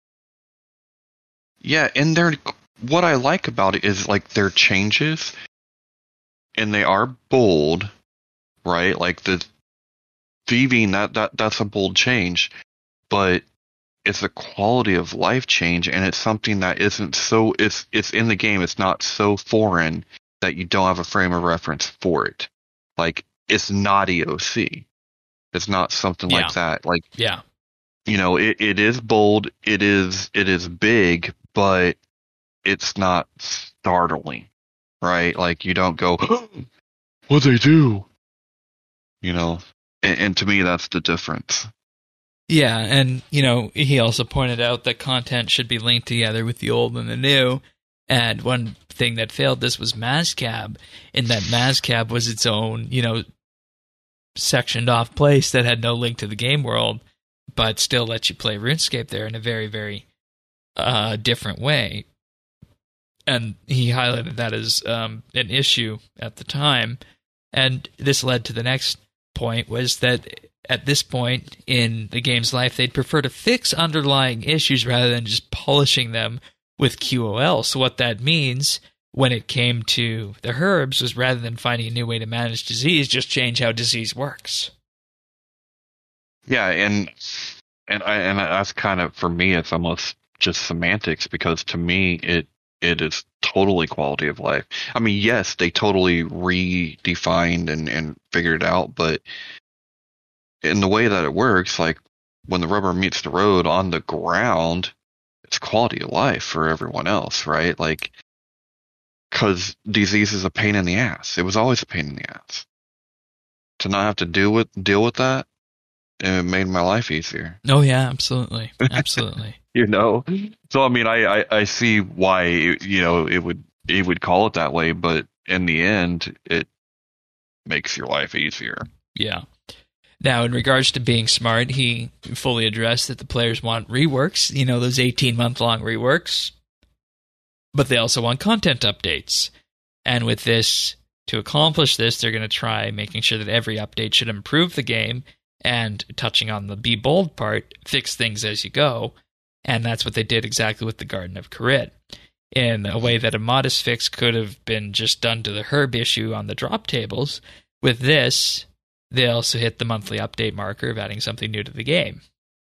Yeah, and they're, what I like about it is like their changes, and they are bold, right? Like the thieving, that, that that's a bold change, but it's a quality of life change, and it's something that isn't so, it's it's in the game, it's not so foreign that you don't have a frame of reference for it. Like, it's not E O C. It's not something Yeah. like that. Like, Yeah. you know, it, it is bold, it is it is big, but it's not startling, right? Like, you don't go, what they do? You know, and, and to me, that's the difference. Yeah, and, you know, he also pointed out that content should be linked together with the old and the new. And one thing that failed this was Mazcab, in that Mazcab was its own, you know, sectioned off place that had no link to the game world, but still let you play RuneScape there in a very, very uh, different way. And he highlighted that as um, an issue at the time. And this led to the next point, was that at this point in the game's life, they'd prefer to fix underlying issues rather than just polishing them with Q O L. So what that means when it came to the herbs was, rather than finding a new way to manage disease, just change how disease works. Yeah, and and I and that's kind of, for me, it's almost just semantics, because to me it it is totally quality of life. I mean, yes, they totally redefined and and figured it out, but in the way that it works, like when the rubber meets the road on the ground, it's quality of life for everyone else, right? Like, because disease is a pain in the ass. It was always a pain in the ass. To not have to deal with deal with that, it made my life easier. Oh yeah, absolutely, absolutely. You know, so I mean, I, I, I see why, you know, it would it would call it that way, but in the end, it makes your life easier. Yeah. Now, in regards to being smart, he fully addressed that the players want reworks, you know, those eighteen-month-long reworks, but they also want content updates. And with this, to accomplish this, they're going to try making sure that every update should improve the game, and, touching on the be bold part, fix things as you go. And that's what they did exactly with the Garden of Karit, in a way that a modest fix could have been just done to the herb issue on the drop tables. With this, they also hit the monthly update marker of adding something new to the game.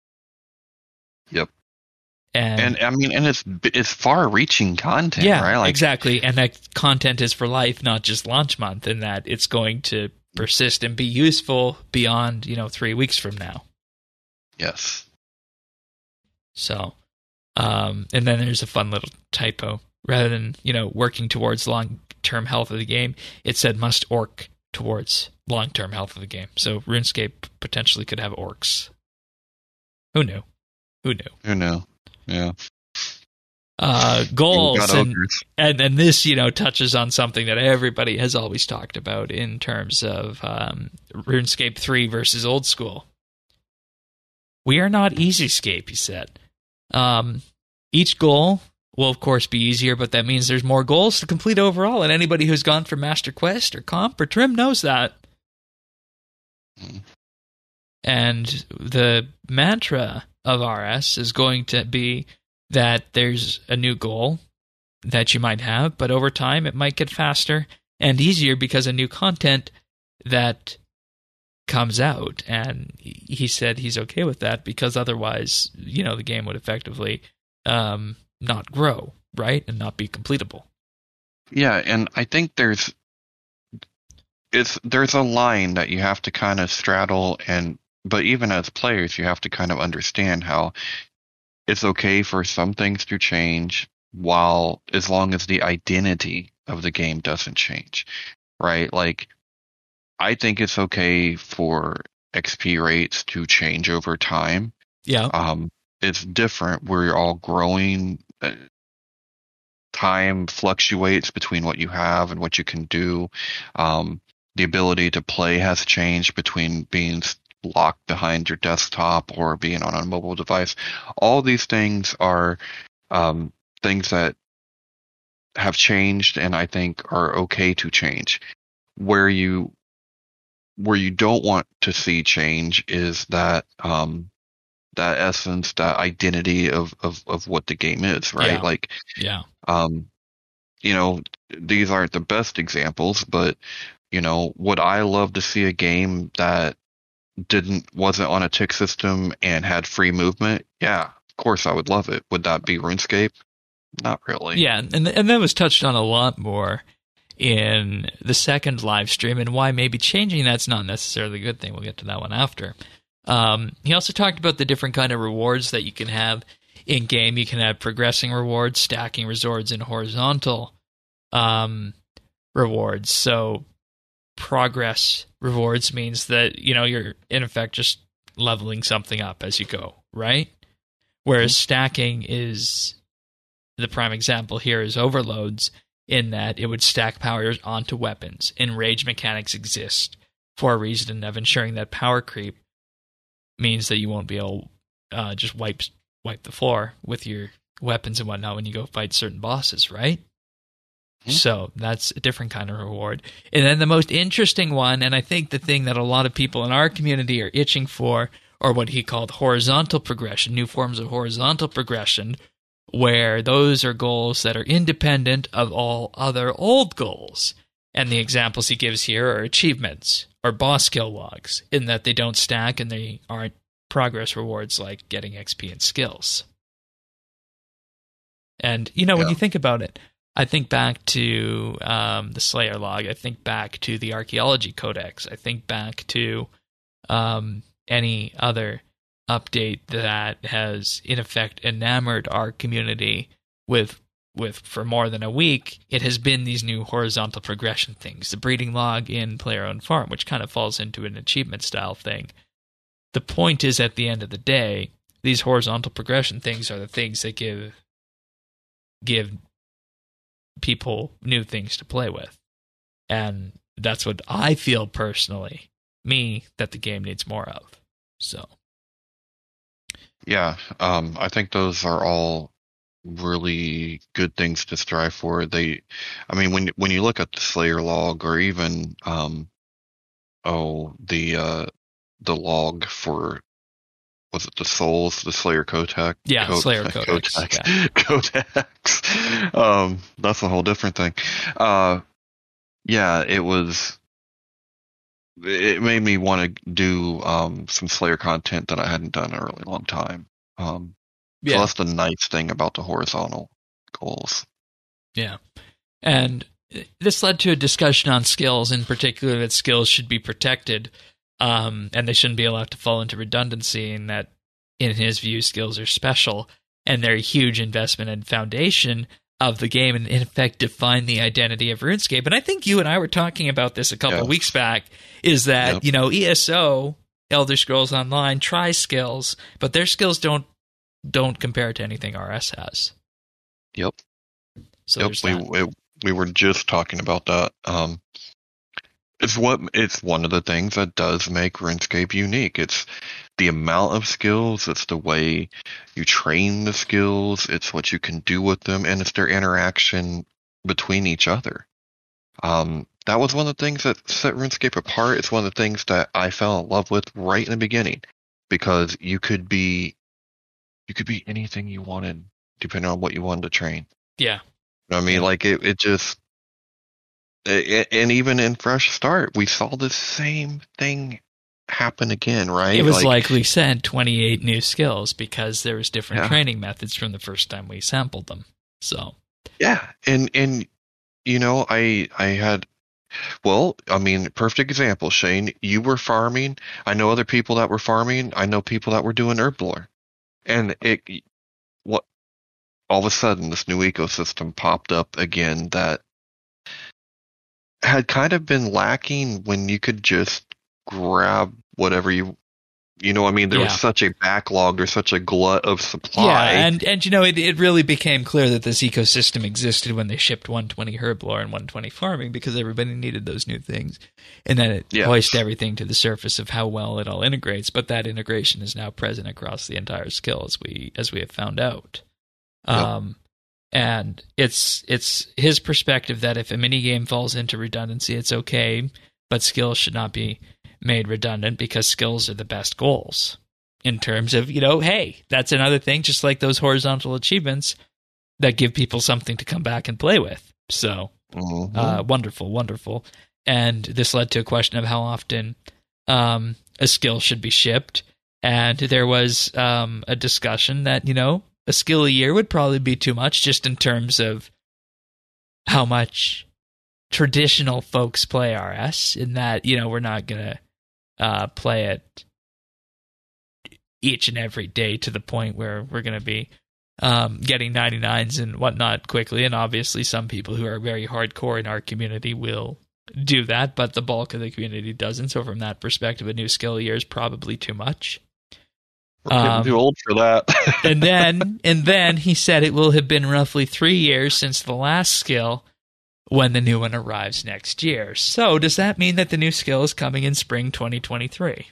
Yep. And, and I mean, and it's it's far-reaching content, yeah, right? Like, exactly. And that content is for life, not just launch month, and that it's going to persist and be useful beyond, you know, three weeks from now. Yes. So, um, and then there's a fun little typo. Rather than, you know, working towards long-term health of the game, it said must orc towards long-term health of the game. So RuneScape potentially could have orcs. Who knew? Who knew? Who knew? Yeah. Uh, goals. And, ogres. and and this, you know, touches on something that everybody has always talked about in terms of um, RuneScape three versus old school. We are not EasyScape, he said. Um, each goal will, of course, be easier, but that means there's more goals to complete overall, and anybody who's gone for Master Quest or Comp or Trim knows that. Mm. And the mantra of R S is going to be that there's a new goal that you might have, but over time it might get faster and easier because of new content that comes out. And he said he's okay with that, because otherwise, you know, the game would effectively um, not grow, right? And not be completable. Yeah, and I think there's it's there's a line that you have to kind of straddle, and but even as players, you have to kind of understand how it's okay for some things to change, while as long as the identity of the game doesn't change, right? Like, I think it's okay for X P rates to change over time. Yeah. Um, it's different. We're all growing. Uh, time fluctuates between what you have and what you can do. Um, the ability to play has changed between being locked behind your desktop or being on a mobile device. All these things are um, things that have changed, and I think are okay to change. Where you where you don't want to see change is that um, that essence, that identity of, of, of what the game is, right? Yeah. Like, Yeah. um, you know, these aren't the best examples, but you know, would I love to see a game that didn't wasn't on a tick system and had free movement? Yeah, of course I would love it. Would that be RuneScape? Not really. Yeah, and and that was touched on a lot more in the second live stream, and why maybe changing that's not necessarily a good thing. We'll get to that one after. Um, he also talked about the different kind of rewards that you can have in game. You can have progressing rewards, stacking rewards, and horizontal um, rewards. So progress rewards means that, you know, you're in effect just leveling something up as you go, right? Whereas stacking is, the prime example here is overloads, in that it would stack powers onto weapons. Enrage mechanics exist for a reason of ensuring that power creep means that you won't be able to uh, just wipe wipe the floor with your weapons and whatnot when you go fight certain bosses, right? Mm-hmm. So that's a different kind of reward. And then the most interesting one, and I think the thing that a lot of people in our community are itching for, or what he called horizontal progression, new forms of horizontal progression, where those are goals that are independent of all other old goals. And the examples he gives here are achievements or boss skill logs, in that they don't stack and they aren't progress rewards like getting X P and skills. And, you know, yeah. when you think about it, I think back to um, the Slayer log. I think back to the Archaeology Codex. I think back to um, any other update that has, in effect, enamored our community with, with for more than a week. It has been these new horizontal progression things. The breeding log in Player-Owned Farm, which kind of falls into an achievement-style thing. The point is, at the end of the day, these horizontal progression things are the things that give give people new things to play with. And that's what I feel personally, me, that the game needs more of. So, yeah, um, I think those are all really good things to strive for. They, I mean, when when you look at the Slayer log, or even um, oh the uh, the log for, was it the Souls, the Slayer Codex? Yeah, Co- Slayer Codex. Codex. Yeah. Codex. Um, that's a whole different thing. Uh, yeah, it was. It made me want to do um, some Slayer content that I hadn't done in a really long time. Um, yeah. So that's the nice thing about the horizontal goals. Yeah. And this led to a discussion on skills, in particular that skills should be protected, um, and they shouldn't be allowed to fall into redundancy, and that, in his view, skills are special, and they're a huge investment and foundation of the game, and in effect define the identity of RuneScape. And I think you and I were talking about this a couple yes. of weeks back, is that, yep. you know, E S O, Elder Scrolls Online, tries skills, but their skills don't don't compare to anything R S has. Yep. So yep. We, we we were just talking about that. Um, it's what it's one of the things that does make RuneScape unique. It's the amount of skills, it's the way you train the skills, it's what you can do with them, and it's their interaction between each other. Um, that was one of the things that set RuneScape apart. It's one of the things that I fell in love with right in the beginning, because you could be you could be anything you wanted depending on what you wanted to train. Yeah. You know what I mean? Yeah. Like it, it just it, and even in Fresh Start, we saw the same thing happen again, right? It was like, like we said, twenty-eight new skills, because there was different yeah. training methods from the first time we sampled them. So yeah, and and you know, I I had well, I mean, perfect example, Shane. You were farming. I know other people that were farming. I know people that were doing herblore, and it what all of a sudden this new ecosystem popped up again that had kind of been lacking when you could just grab whatever you you know I mean there yeah. was such a backlog, there's such a glut of supply. Yeah, and and you know it it really became clear that this ecosystem existed when they shipped one twenty herblore and one twenty farming, because everybody needed those new things, and then it yes. hoisted everything to the surface of how well it all integrates. But that integration is now present across the entire skill, as we as we have found out. Yep. Um and it's it's his perspective that if a minigame falls into redundancy, it's okay, but skills should not be made redundant, because skills are the best goals in terms of, you know, hey, that's another thing, just like those horizontal achievements that give people something to come back and play with. So mm-hmm. uh, wonderful, wonderful. And this led to a question of how often um, a skill should be shipped. And there was um, a discussion that, you know, a skill a year would probably be too much, just in terms of how much traditional folks play R S, in that, you know, we're not going to uh, play it each and every day to the point where we're going to be um, getting ninety-nines and whatnot quickly. And obviously some people who are very hardcore in our community will do that, but the bulk of the community doesn't. So from that perspective, a new skill a year is probably too much. We're getting Um, too old for that. and then and then he said it will have been roughly three years since the last skill when the new one arrives next year. So does that mean that the new skill is coming in spring twenty twenty-three?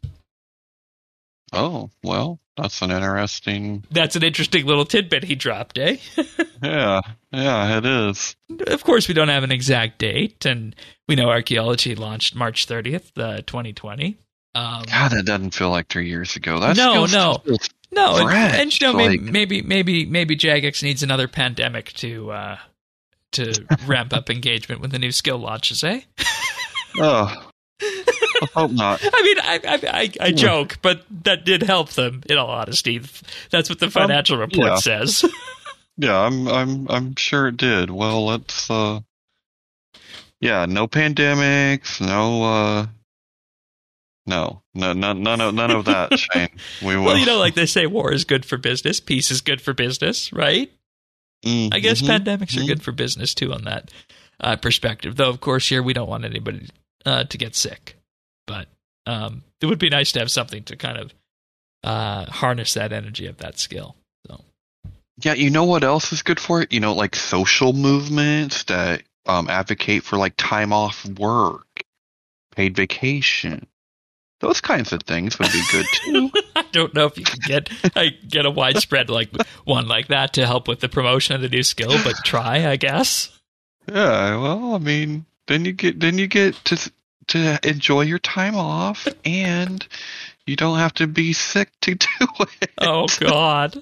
Oh, well, that's an interesting... That's an interesting little tidbit he dropped, eh? Yeah, yeah, it is. Of course, we don't have an exact date, and we know Archaeology launched March thirtieth, uh, twenty twenty. Um, God, that doesn't feel like three years ago. That's no, no. No, and, fresh, and you know, maybe, like- maybe, maybe, maybe Jagex needs another pandemic to uh, to ramp up engagement when the new skill launches, eh? Oh, I hope not. I mean, I, I, I, I joke, but that did help them. In all honesty, that's what the financial report yeah. says. Yeah, I'm, I'm, I'm sure it did. Well, let's. Uh, yeah, no pandemics, no. Uh, no, no, no, none of none of that, Shane. We will. Well, you know, like they say, war is good for business, peace is good for business, right? Mm, I guess mhm, pandemics are mhm. good for business too, on that uh, perspective. Though, of course, here we don't want anybody uh, to get sick, but um, it would be nice to have something to kind of uh, harness that energy of that skill. So, Yeah, you know what else is good for it? You know, like social movements that um, advocate for like time off work, paid vacation. Those kinds of things would be good too. I don't know if you can get I get a widespread like one like that to help with the promotion of the new skill, but try, I guess. Yeah, well, I mean, then you get then you get to to enjoy your time off, and you don't have to be sick to do it. Oh God.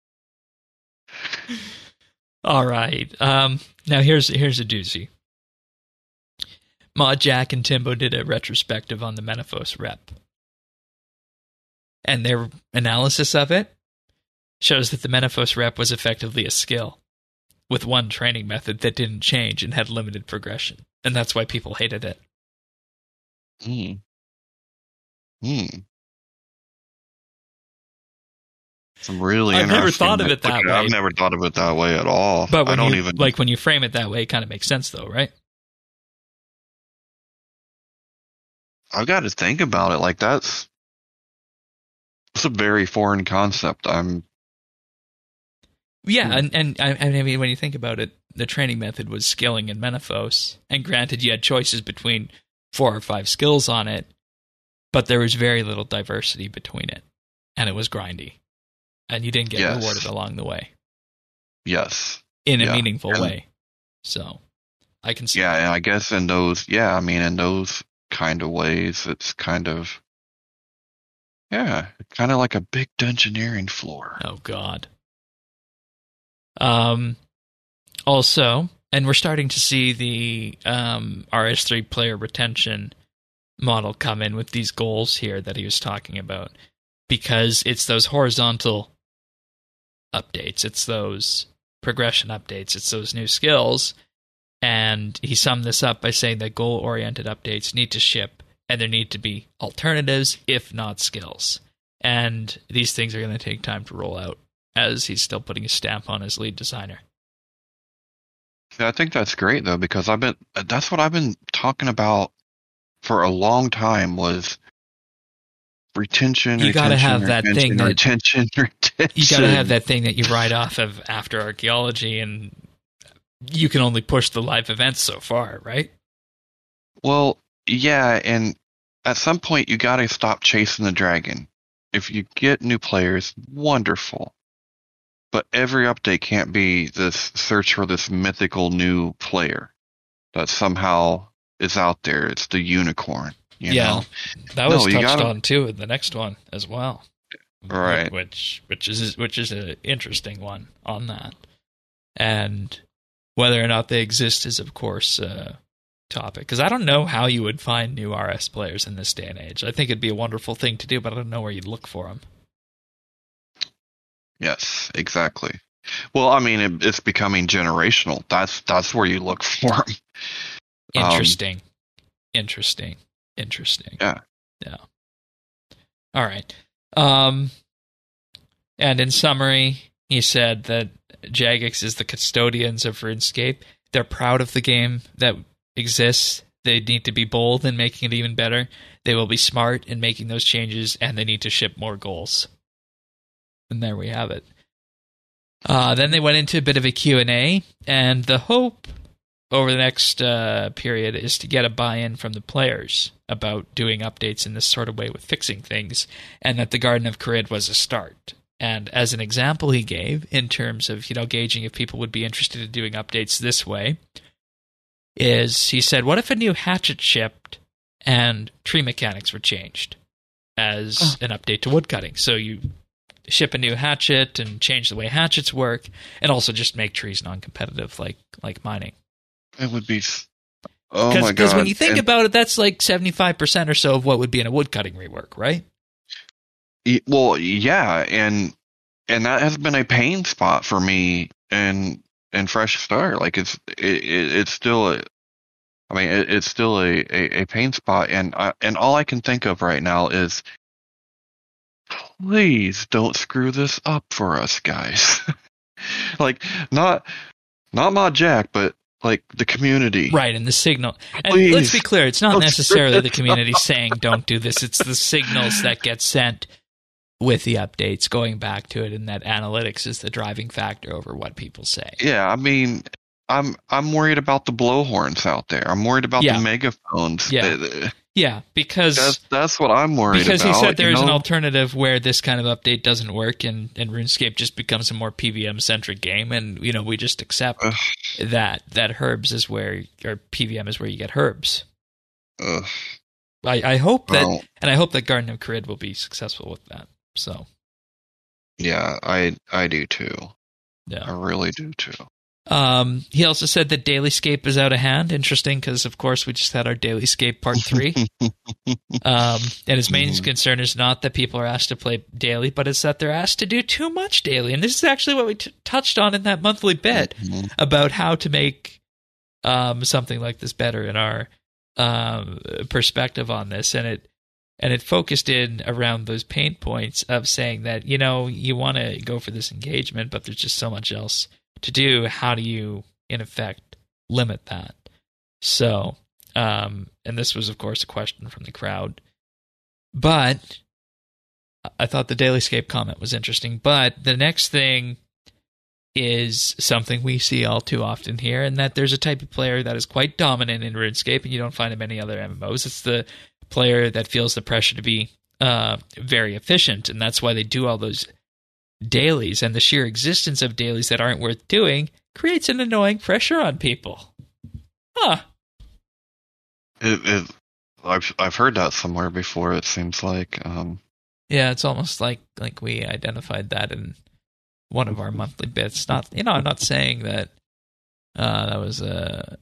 All right. Um, now here's here's a doozy. Mod Jack and Timbo did a retrospective on the Menaphos rep. And their analysis of it shows that the Menaphos rep was effectively a skill, with one training method that didn't change and had limited progression. And that's why people hated it. Hmm. Hmm. Some really I've never interesting. thought of it that Okay, way. I've never thought of it that way at all. But I when don't you, even like when you frame it that way, it kind of makes sense though, right? I've got to think about it. Like that's it's a very foreign concept. I'm Yeah, Hmm. and, and I, I mean, when you think about it, the training method was skilling in Menaphos, and granted, you had choices between four or five skills on it, but there was very little diversity between it, and it was grindy, and you didn't get Yes. rewarded along the way yes. in a Yeah. meaningful And- way. So, I can see. Yeah, and I guess in those, yeah, I mean, in those kind of ways, it's kind of, yeah, kind of like a big dungeoneering floor. Oh God. Um. Also, and we're starting to see the um, R S three player retention model come in with these goals here that he was talking about, because it's those horizontal updates, it's those progression updates, it's those new skills, and he summed this up by saying that goal-oriented updates need to ship, and there need to be alternatives, if not skills. And these things are going to take time to roll out, as he's still putting a stamp on his lead designer. Yeah, I think that's great though, because I've been, that's what I've been talking about for a long time was retention. You gotta retention, have that retention, thing that- retention, retention. You got to have that thing that you write off of after archaeology, and you can only push the live events so far, right? Well, yeah, and at some point you got to stop chasing the dragon. If you get new players, wonderful. But every update can't be this search for this mythical new player that somehow is out there. It's the unicorn, you Yeah. know? That was No, you touched gotta- on too in the next one as well. Right. Which which is which is an interesting one on that. And whether or not they exist is of course a topic, because I don't know how you would find new R S players in this day and age. I think it'd be a wonderful thing to do, but I don't know where you'd look for them. Yes, exactly. Well, I mean, it, it's becoming generational. That's that's where you look for them. Interesting. Um, interesting. Interesting. Yeah. Yeah. All right. Um, and in summary, he said that Jagex is the custodians of RuneScape. They're proud of the game that exists. They need to be bold in making it even better. They will be smart in making those changes, and they need to ship more goals. And there we have it. Uh, then they went into a bit of a Q and A, and the hope over the next uh, period is to get a buy-in from the players about doing updates in this sort of way with fixing things, and that the Garden of Carid was a start. And as an example he gave, in terms of, you know, gauging if people would be interested in doing updates this way, is he said, what if a new hatchet shipped and tree mechanics were changed as oh. an update to woodcutting? So you ship a new hatchet and change the way hatchets work, and also just make trees non-competitive like like mining. It would be... Oh my god. Because when you think and, about it, that's like seventy-five percent or so of what would be in a woodcutting rework, right? Well, yeah, and and that has been a pain spot for me in in Fresh Start. Like, it's it, it, it's still a... I mean, it, it's still a, a, a pain spot, and I, and all I can think of right now is, please don't screw this up for us, guys. Like, not not Mod Jack, but like the community, right? And the signal. And please, let's be clear: it's not necessarily the community saying "don't do this." It's the signals that get sent with the updates, going back to it, and that analytics is the driving factor over what people say. Yeah, I mean, I'm I'm worried about the blowhorns out there. I'm worried about yeah. the megaphones. Yeah. They, Yeah, because that's, that's what I'm worried because about. Because he said there's you know? an alternative where this kind of update doesn't work, and, and RuneScape just becomes a more P V M-centric game, and you know we just accept Ugh. that that herbs is where, or P V M is where you get herbs. Ugh. I, I hope that, well, and I hope that Garden of Carid will be successful with that. So, yeah, I I do too. Yeah, I really do too. Um, he also said that Dailyscape is out of hand. Interesting, because of course we just had our Dailyscape Part Three. um, and his main mm-hmm. concern is not that people are asked to play daily, but it's that they're asked to do too much daily. And this is actually what we t- touched on in that monthly bit mm-hmm. about how to make um, something like this better in our um, perspective on this, and it and it focused in around those pain points of saying that, you know, you want to go for this engagement, but there's just so much else to do. How do you, in effect, limit that? So, um, and this was, of course, a question from the crowd. But I thought the Dailyscape comment was interesting. But the next thing is something we see all too often here, and that there's a type of player that is quite dominant in RuneScape, and you don't find in many other M M Os. It's the player that feels the pressure to be uh, very efficient, and that's why they do all those dailies, and the sheer existence of dailies that aren't worth doing creates an annoying pressure on people. Huh. It, it, I've I've heard that somewhere before, it seems like. Um, yeah, it's almost like, like we identified that in one of our monthly bits. Not, you know, I'm not saying that uh, that was a,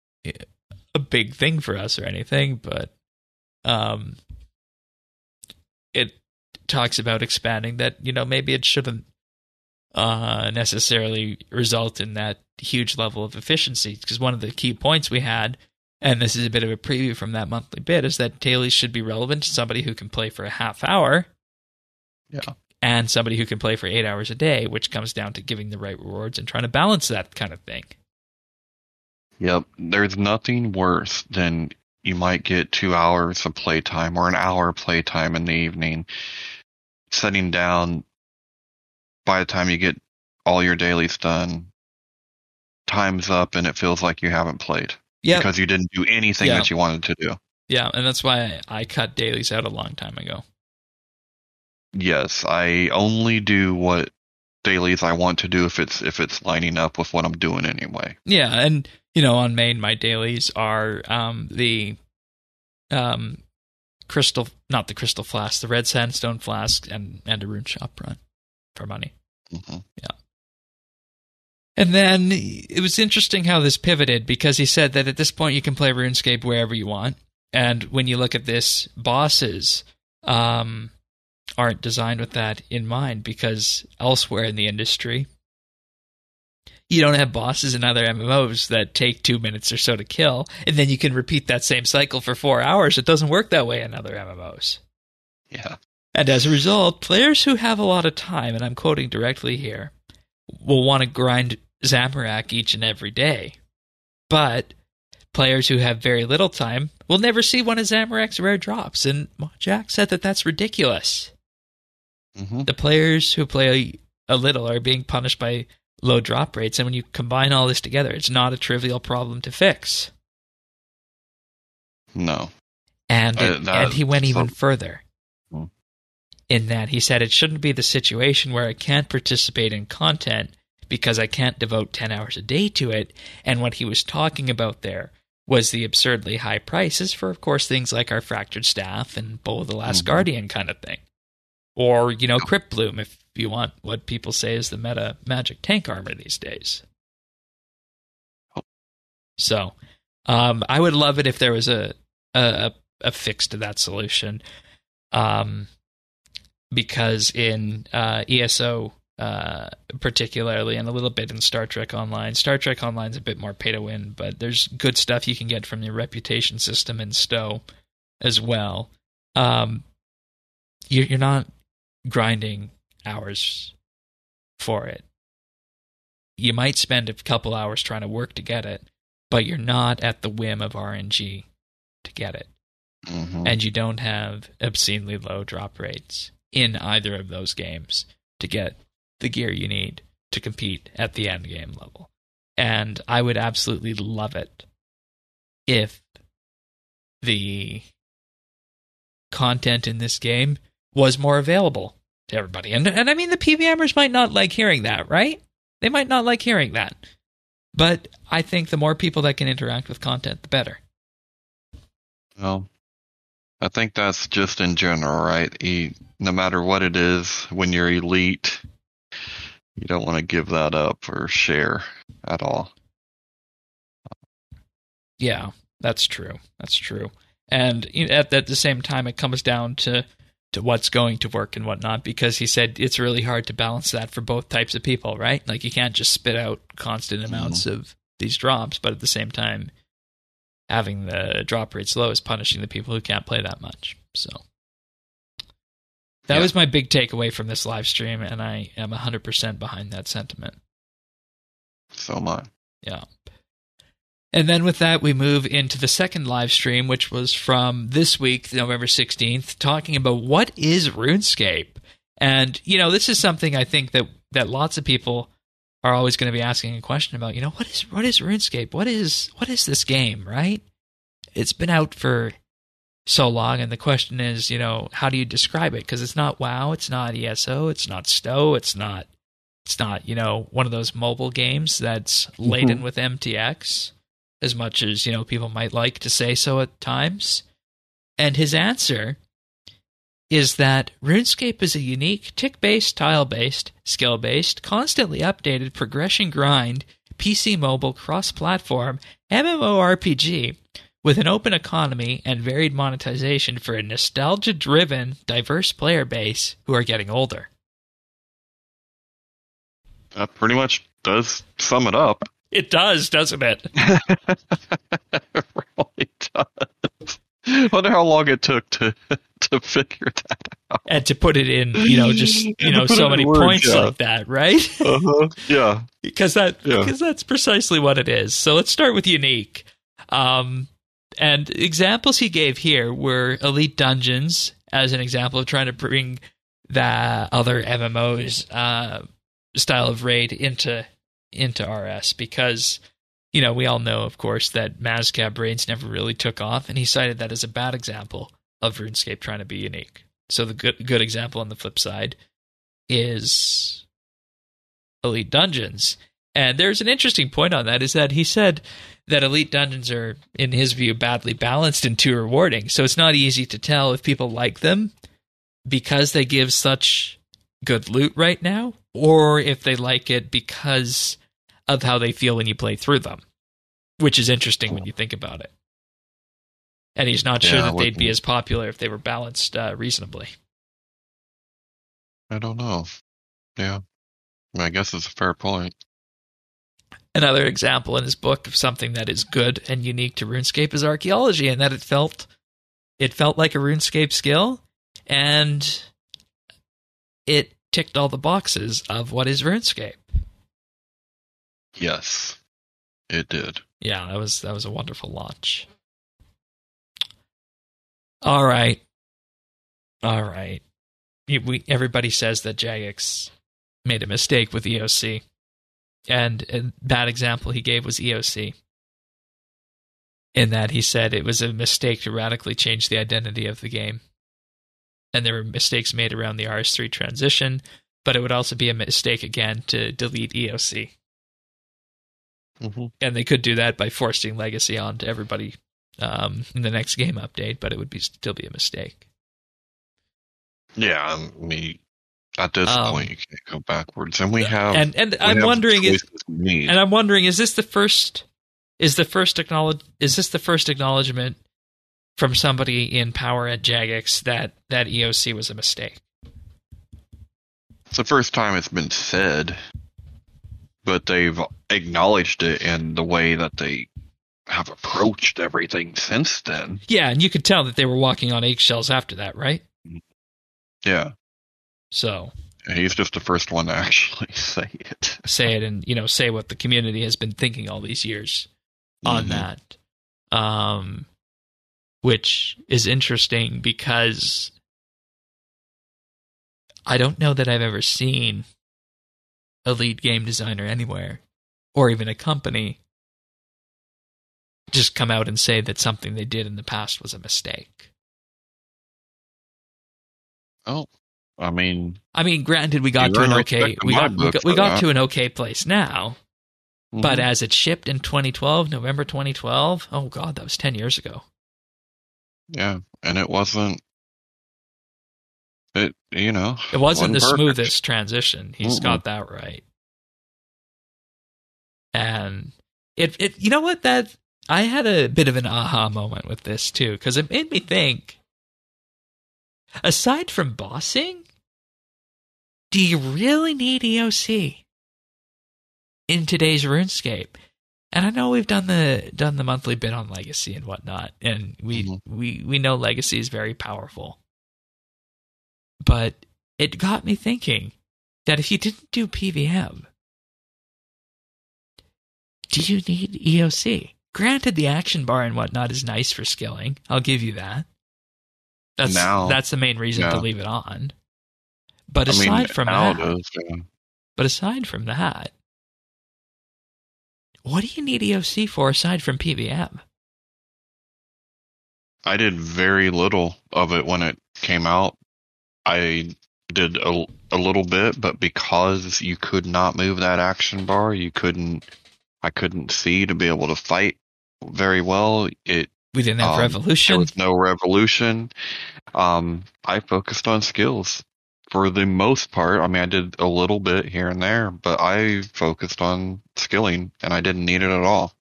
a big thing for us or anything, but um, it talks about expanding that, you know, maybe it shouldn't uh, necessarily result in that huge level of efficiency, because one of the key points we had, and this is a bit of a preview from that monthly bit, is that dailies should be relevant to somebody who can play for a half hour, yeah, and somebody who can play for eight hours a day, which comes down to giving the right rewards and trying to balance that kind of thing. Yep, there's nothing worse than you might get two hours of playtime or an hour of playtime in the evening, sitting down. By the time you get all your dailies done, time's up and it feels like you haven't played. Yep. Because you didn't do anything yep. that you wanted to do. Yeah, and that's why I cut dailies out a long time ago. Yes, I only do what dailies I want to do if it's if it's lining up with what I'm doing anyway. Yeah, and you know, on main, my dailies are um, the um, crystal, not the crystal flask, the red sandstone flask, and and a rune shop run for money. Mm-hmm. Yeah. And then it was interesting how this pivoted, because he said that at this point you can play RuneScape wherever you want. And when you look at this, bosses um, aren't designed with that in mind, because elsewhere in the industry, You don't have bosses in other M M Os that take two minutes or so to kill, and then you can repeat that same cycle for four hours. It doesn't work that way in other M M Os. Yeah. And as a result, players who have a lot of time, and I'm quoting directly here, will want to grind Zamorak each and every day. But players who have very little time will never see one of Zamorak's rare drops. And Jack said that that's ridiculous. Mm-hmm. The players who play a little are being punished by low drop rates, and when you combine all this together, it's not a trivial problem to fix. No. And, I, it, and he went even so, further. Hmm. In that he said it shouldn't be the situation where I can't participate in content because I can't devote ten hours a day to it. And what he was talking about there was the absurdly high prices for, of course, things like our Fractured Staff and Bowl of the Last mm-hmm. Guardian kind of thing. Or, you know, Crypt Bloom, if you want what people say is the meta magic tank armor these days. So, um, I would love it if there was a, a, a fix to that solution. Um, because in uh, E S O, uh, particularly, and a little bit in Star Trek Online, Star Trek Online is a bit more pay to win, but there's good stuff you can get from your reputation system in Stowe as well. Um, you, you're not grinding hours for it. You might spend a couple hours trying to work to get it, but you're not at the whim of R N G to get it. Mm-hmm. And you don't have obscenely low drop rates in either of those games to get the gear you need to compete at the end game level. And I would absolutely love it if the content in this game was more available to everybody. And and I mean, the PVMers might not like hearing that, right? They might not like hearing that. But I think the more people that can interact with content, the better. Well, I think that's just in general, right? You, no matter what it is, when you're elite, you don't want to give that up or share at all. Yeah, that's true. That's true. And at, at the same time, it comes down to, to what's going to work and whatnot, because he said it's really hard to balance that for both types of people, right? Like, you can't just spit out constant amounts mm-hmm. of these drops, but at the same time, having the drop rates low is punishing the people who can't play that much. So that yeah. was my big takeaway from this live stream, and I am one hundred percent behind that sentiment. So am I. Yeah. And then with that, we move into the second live stream, which was from this week, November sixteenth, talking about what is RuneScape. And, you know, this is something I think that, that lots of people are always going to be asking a question about, you know, what is what is RuneScape? What is what is this game, right? It's been out for so long, and the question is, you know, how do you describe it? Because it's not WoW, it's not E S O, it's not Stowe, it's not, it's not, you know, one of those mobile games that's laden mm-hmm. with M T X, as much as, you know, people might like to say so at times. And his answer is that RuneScape is a unique tick-based, tile-based, skill-based, constantly updated progression grind, P C mobile, cross-platform, MMORPG with an open economy and varied monetization for a nostalgia-driven, diverse player base who are getting older. That pretty much does sum it up. It does, doesn't it? It really does. I wonder how long it took to to figure that out. And to put it in, you know, just, you know, so many words, points yeah. like that, right? Uh-huh. Yeah. because that yeah. because that's precisely what it is. So let's start with unique. Um, and examples he gave here were Elite Dungeons as an example of trying to bring the other M M Os uh, style of raid into into R S, because, you know, we all know, of course, that Mazcab raids never really took off, and he cited that as a bad example of RuneScape trying to be unique. So the good good example on the flip side is Elite Dungeons. And there's an interesting point on that, is that he said that Elite Dungeons are, in his view, badly balanced and too rewarding. So it's not easy to tell if people like them because they give such good loot right now, or if they like it because of how they feel when you play through them, which is interesting when you think about it. And he's not sure yeah, that they'd be as popular if they were balanced uh, reasonably. I don't know. Yeah. I guess it's a fair point. Another example in his book of something that is good and unique to RuneScape is archaeology, and that it felt it felt like a RuneScape skill, and it ticked all the boxes of what is RuneScape. Yes, it did. Yeah, that was that was a wonderful launch. All right, all right. We everybody says that Jagex made a mistake with E O C. And a bad example he gave was E O C, in that he said it was a mistake to radically change the identity of the game. And there were mistakes made around the R S three transition, but it would also be a mistake again to delete E O C. Mm-hmm. And they could do that by forcing Legacy onto everybody um, in the next game update, but it would be still be a mistake. Yeah, I mean, at this Um, point, you can't go backwards, and we have. And and we I'm have wondering if choices we need. and I'm wondering is this the first is the first acknowledge is this the first acknowledgement from somebody in power at Jagex that that E O C was a mistake? It's the first time it's been said, but they've acknowledged it in the way that they have approached everything since then. Yeah, and you could tell that they were walking on eggshells after that, right? Yeah. So And he's just the first one to actually say it. say it and, you know, say what the community has been thinking all these years on Mhm. that. Um, which is interesting because I don't know that I've ever seen a lead game designer anywhere, or even a company, just come out and say that something they did in the past was a mistake. Oh, I mean, I mean, granted, we got You to an earn okay, respect in we my got we book got, we for got that. to an okay place now. But mhm. as it shipped in twenty twelve, November twenty twelve, oh god, that was ten years ago. yeah, and it wasn't. It you know It wasn't the perfect. smoothest transition. He's Mm-mm. got that right. And it, it, you know what? That I had a bit of an aha moment with this too, because it made me think. Aside from bossing, do you really need E O C in today's RuneScape? And I know we've done the done the monthly bit on Legacy and whatnot, and we Mhm. we we know Legacy is very powerful. But it got me thinking that if you didn't do P V M, do you need E O C? Granted, the action bar and whatnot is nice for skilling. I'll give you that. That's Now- that's the main reason to yeah. leave it on. But I mean, aside from now that, it is, yeah. but aside from that, what do you need E O C for aside from P V M? I did very little of it when it came out. I did a, a little bit, but because you could not move that action bar, you couldn't. I couldn't see to be able to fight very well. It We didn't have Um, Revolution. There was no revolution. Um, I focused on skills for the most part. I mean, I did a little bit here and there, but I focused on skilling, and I didn't need it at all.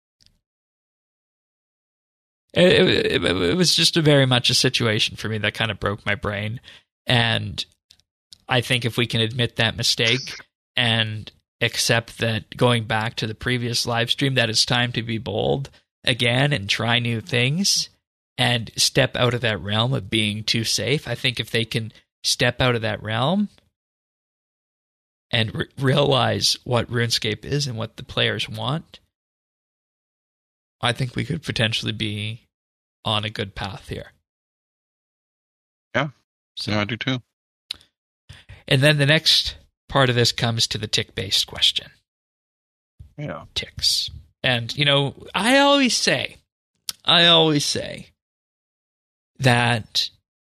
It, it, it was just a very much a situation for me that kind of broke my brain. And I think if we can admit that mistake and accept that going back to the previous live stream, that it's time to be bold again and try new things and step out of that realm of being too safe. I think if they can step out of that realm and re- realize what RuneScape is and what the players want, I think we could potentially be on a good path here. Yeah. So, Yeah, I do too. and then the next part of this comes to the tick-based question. Yeah. Ticks. And, you know, I always say, I always say that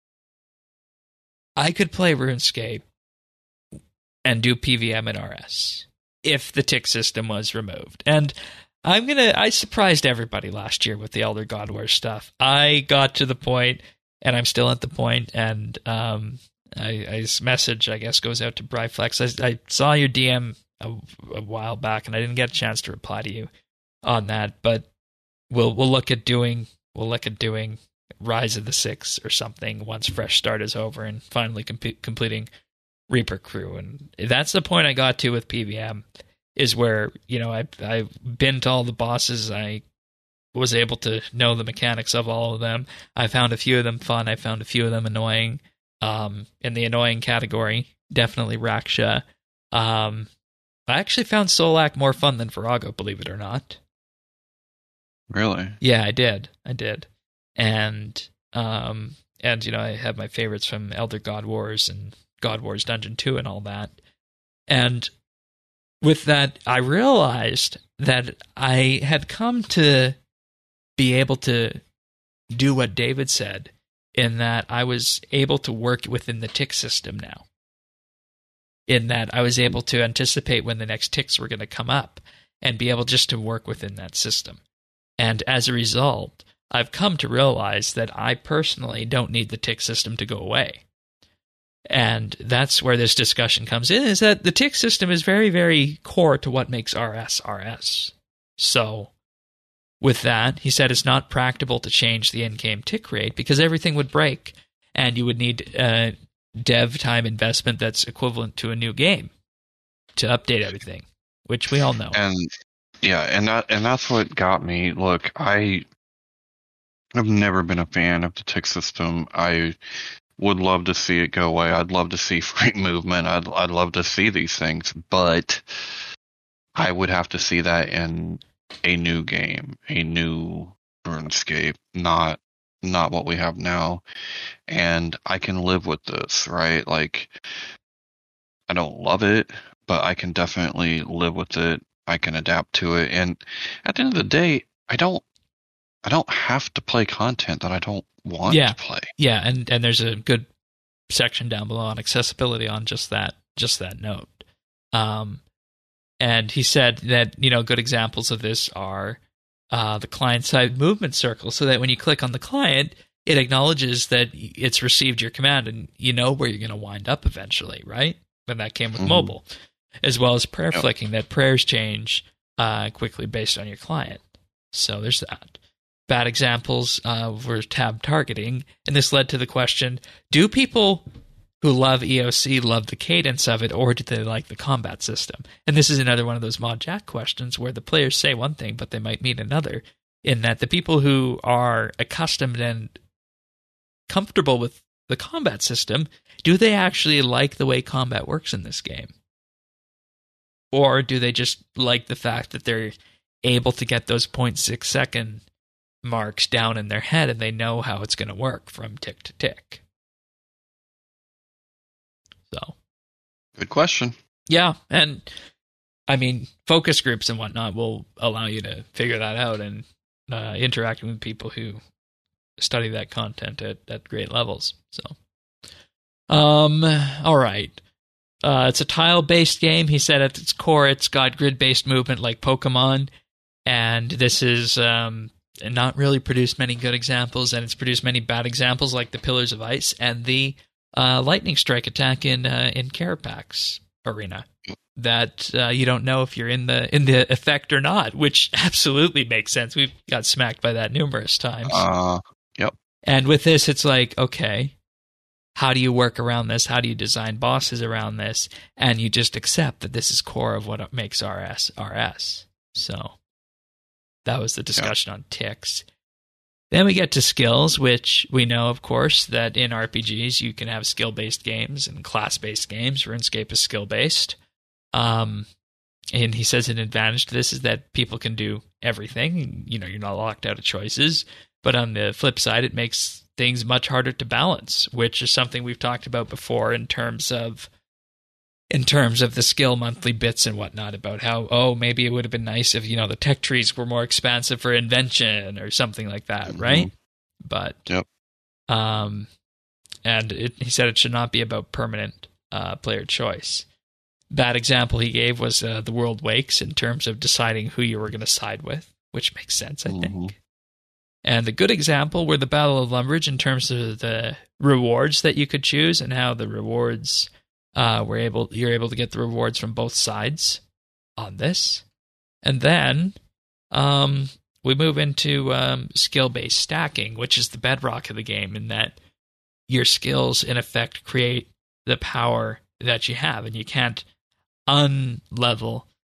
I could play RuneScape and do P V M and R S if the tick system was removed. And I'm going to, I surprised everybody last year with the Elder God War stuff. I got to the point, and I'm still at the point, and um, I, I, this message, I guess, goes out to Bryflex. I, I saw your D M a, a while back, and I didn't get a chance to reply to you on that, but we'll we'll look at doing we'll look at doing Rise of the Six or something once Fresh Start is over and finally com- completing Reaper Crew, and that's the point I got to with P V M. is where, you know, I, I've been to all the bosses. I was able to know the mechanics of all of them. I found a few of them fun. I found a few of them annoying. Um, in the annoying category, definitely Raksha. Um, I actually found Solak more fun than Virago, believe it or not. Really? Yeah, I did. I did. And, um, and you know, I have my favorites from Elder God Wars and God Wars Dungeon two and all that. And with that, I realized that I had come to be able to do what David said, in that I was able to work within the tick system now. In that I was able to anticipate when the next ticks were going to come up and be able just to work within that system. And as a result, I've come to realize that I personally don't need the tick system to go away. And that's where this discussion comes in, is that the tick system is very, very core to what makes R S R S. So, with that, he said it's not practicable to change the in-game tick rate because everything would break, and you would need uh, dev time investment that's equivalent to a new game to update everything, which we all know. And yeah, and that and that's what got me. Look, I have never been a fan of the tick system. I would love to see it go away. I'd love to see free movement. I'd I'd love to see these things, but I would have to see that in a new game, a new RuneScape, not not what we have now. And I can live with this, right? Like, I don't love it, but I can definitely live with it. I can adapt to it. And at the end of the day, I don't I don't have to play content that I don't want yeah. to play. Yeah, and, and there's a good section down below on accessibility on just that just that note. Um, and he said that, you know, good examples of this are uh, the client-side movement circle, so that when you click on the client, it acknowledges that it's received your command and you know where you're going to wind up eventually, right? And that came with mm-hmm. mobile. As well as prayer yep. flicking, that prayers change uh, quickly based on your client. So there's that. Bad examples uh, were tab targeting, and this led to the question, do people who love E O C love the cadence of it, or do they like the combat system? And this is another one of those Mod Jack questions where the players say one thing, but they might mean another, in that the people who are accustomed and comfortable with the combat system, do they actually like the way combat works in this game? Or do they just like the fact that they're able to get those zero point six second marks down in their head and they know how it's going to work from tick to tick? So, good question. Yeah, and I mean, focus groups and whatnot will allow you to figure that out, and uh, interacting with people who study that content at, at great levels. So, um, all right. Uh, it's a tile-based game. He said at its core, it's got grid-based movement like Pokemon, and this is um, not really produced many good examples, and it's produced many bad examples like the Pillars of Ice and the uh, Lightning Strike attack in uh, in Carapax Arena. That uh, you don't know if you're in the in the effect or not, which absolutely makes sense. We've got smacked by that numerous times. Uh, yep. And with this, it's like, okay, how do you work around this? How do you design bosses around this? And you just accept that this is core of what makes R S R S. So that was the discussion yeah. on ticks. Then we get to skills, which we know, of course, that in R P Gs you can have skill-based games and class-based games. RuneScape is skill-based. Um, and he says an advantage to this is that people can do everything. You know, you're not locked out of choices. But on the flip side, it makes things much harder to balance, which is something we've talked about before in terms of in terms of the skill monthly bits and whatnot, about how, oh, maybe it would have been nice if, you know, the tech trees were more expansive for invention or something like that, mm-hmm. right? But, yep. um, and it, he said it should not be about permanent uh, player choice. Bad example he gave was uh, the World Wakes in terms of deciding who you were going to side with, which makes sense, I mm-hmm. think. And the good example were the Battle of Lumbridge in terms of the rewards that you could choose and how the rewards uh, were able you're able to get the rewards from both sides on this. And then um, we move into um, skill-based stacking, which is the bedrock of the game, in that your skills, in effect, create the power that you have, and you can't unlevel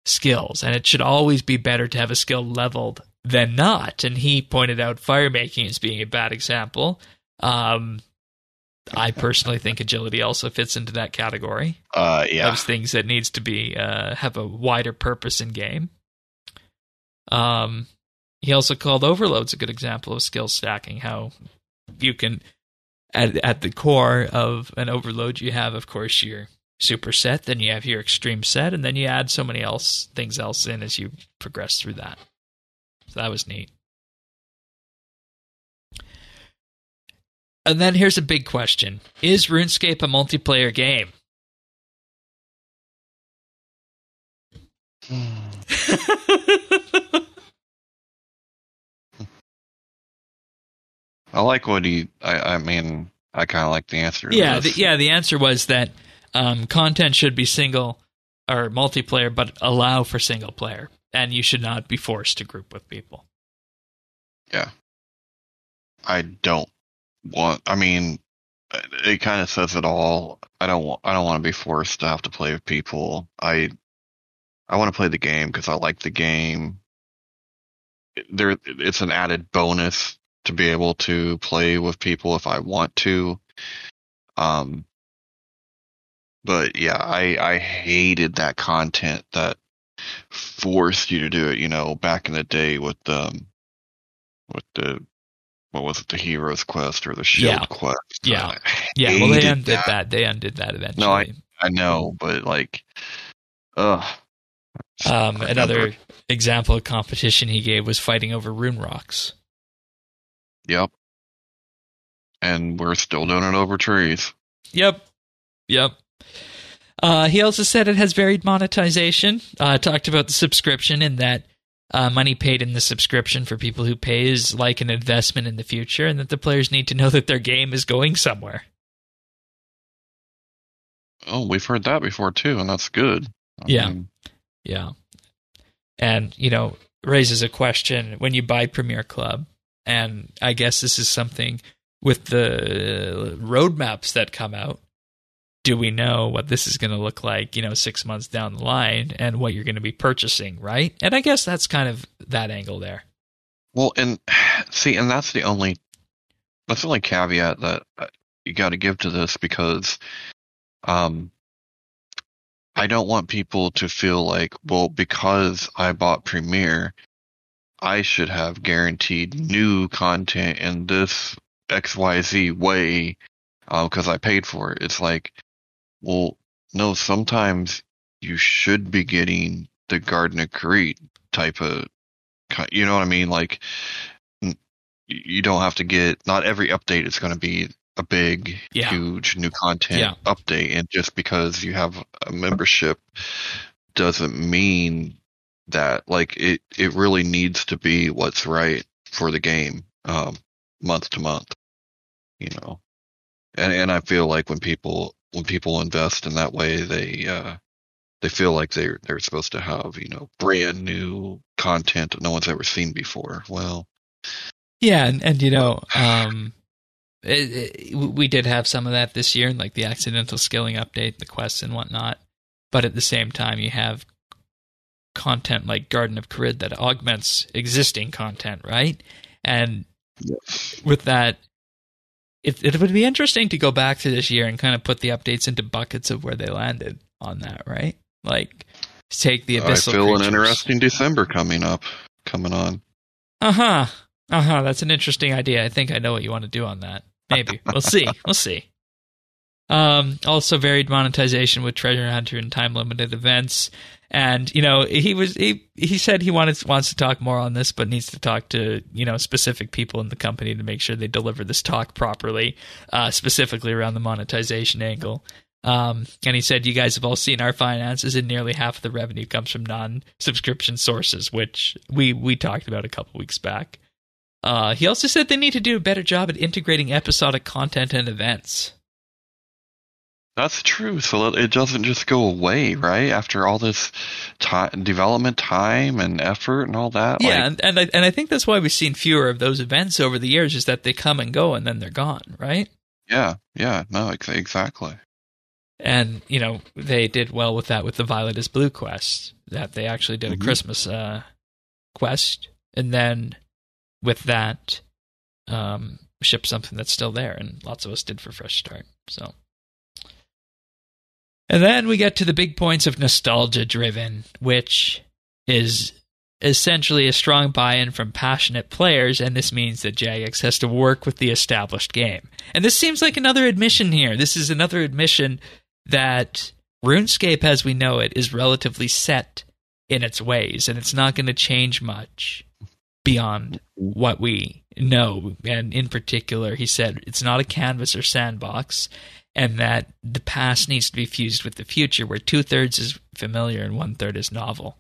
skills, and it should always be better to have a skill leveled than not. And he pointed out fire making as being a bad example. Um, I personally think agility also fits into that category. Uh, yeah. Those things that needs to be uh, have a wider purpose in game. Um, he also called overloads a good example of skill stacking. How you can, at at the core of an overload, you have, of course, your super set, then you have your extreme set, and then you add so many else things else in as you progress through that. So that was neat. And then here's a big question. Is RuneScape a multiplayer game? I like what he, I, I mean, I kind of like the answer to yeah, this. The, yeah, the answer was that um, content should be single or multiplayer, but allow for single player. And you should not be forced to group with people. Yeah. I don't want, I mean, it kind of says it all. I don't want, I don't want to be forced to have to play with people. I, I want to play the game because I like the game. There, it's an added bonus to be able to play with people if I want to. Um, but yeah, I, I hated that content that forced you to do it, you know, back in the day with um with the what was it, the Heroes Quest or the Shield yeah. Quest. Yeah. I yeah, well they undid that. that. They undid that eventually. No, I I know, but like ugh. Um another example of competition he gave was fighting over rune rocks. Yep. And we're still doing it over trees. Yep. Yep. Uh, he also said it has varied monetization. Uh, talked about the subscription and that uh, money paid in the subscription for people who pay is like an investment in the future, and that the players need to know that their game is going somewhere. Oh, we've heard that before too, and that's good. I yeah. mean, yeah. And, you know, raises a question when you buy Premier Club, and I guess this is something with the roadmaps that come out. Do we know what this is going to look like, you know, six months down the line and what you're going to be purchasing, right? And I guess that's kind of that angle there. Well, and see, and that's the only, that's the only caveat that you got to give to this because um, I don't want people to feel like, well, because I bought Premiere, I should have guaranteed new content in this X Y Z way because uh, I paid for it. It's like, well, no, sometimes you should be getting the Garden of Creed type of, you know what I mean? Like, you don't have to get, not every update is going to be a big, yeah. huge new content yeah. update. And just because you have a membership doesn't mean that, like, it, it really needs to be what's right for the game um, month to month, you know? And and I feel like when people when people invest in that way, they uh, they feel like they're they're supposed to have, you know, brand new content that no one's ever seen before. Well, yeah, and, and you know, um, it, it, we did have some of that this year, like the accidental skilling update, the quests and whatnot. But at the same time, you have content like Garden of Carid that augments existing content, right? And yes. with that. It, it would be interesting to go back to this year and kind of put the updates into buckets of where they landed on that, right? Like, take the abyssal I feel creatures. an interesting December coming up, coming on. Uh-huh. Uh-huh. That's an interesting idea. I think I know what you want to do on that. Maybe. We'll see. We'll see. Um, also varied monetization with Treasure Hunter and time-limited events. And, you know, he was he he said he wanted wants to talk more on this, but needs to talk to, you know, specific people in the company to make sure they deliver this talk properly, uh, specifically around the monetization angle. Um, and he said, you guys have all seen our finances, and nearly half of the revenue comes from non-subscription sources, which we, we talked about a couple weeks back. Uh, he also said they need to do a better job at integrating episodic content and events. That's true. So it doesn't just go away, right? After all this time, development time and effort and all that. Yeah, like, and and I, and I think that's why we've seen fewer of those events over the years, is that they come and go and then they're gone, right? Yeah, yeah, no, exactly. And, you know, they did well with that with the Violet is Blue quest, that they actually did Mm-hmm. a Christmas uh, quest, and then with that, um, ship something that's still there, and lots of us did for Fresh Start. So, and then we get to the big points of nostalgia driven, which is essentially a strong buy-in from passionate players, and this means that Jagex has to work with the established game. And this seems like another admission here. This is another admission that RuneScape as we know it is relatively set in its ways, and it's not going to change much beyond what we know. And in particular, he said it's not a canvas or sandbox, and that the past needs to be fused with the future, where two-thirds is familiar and one-third is novel.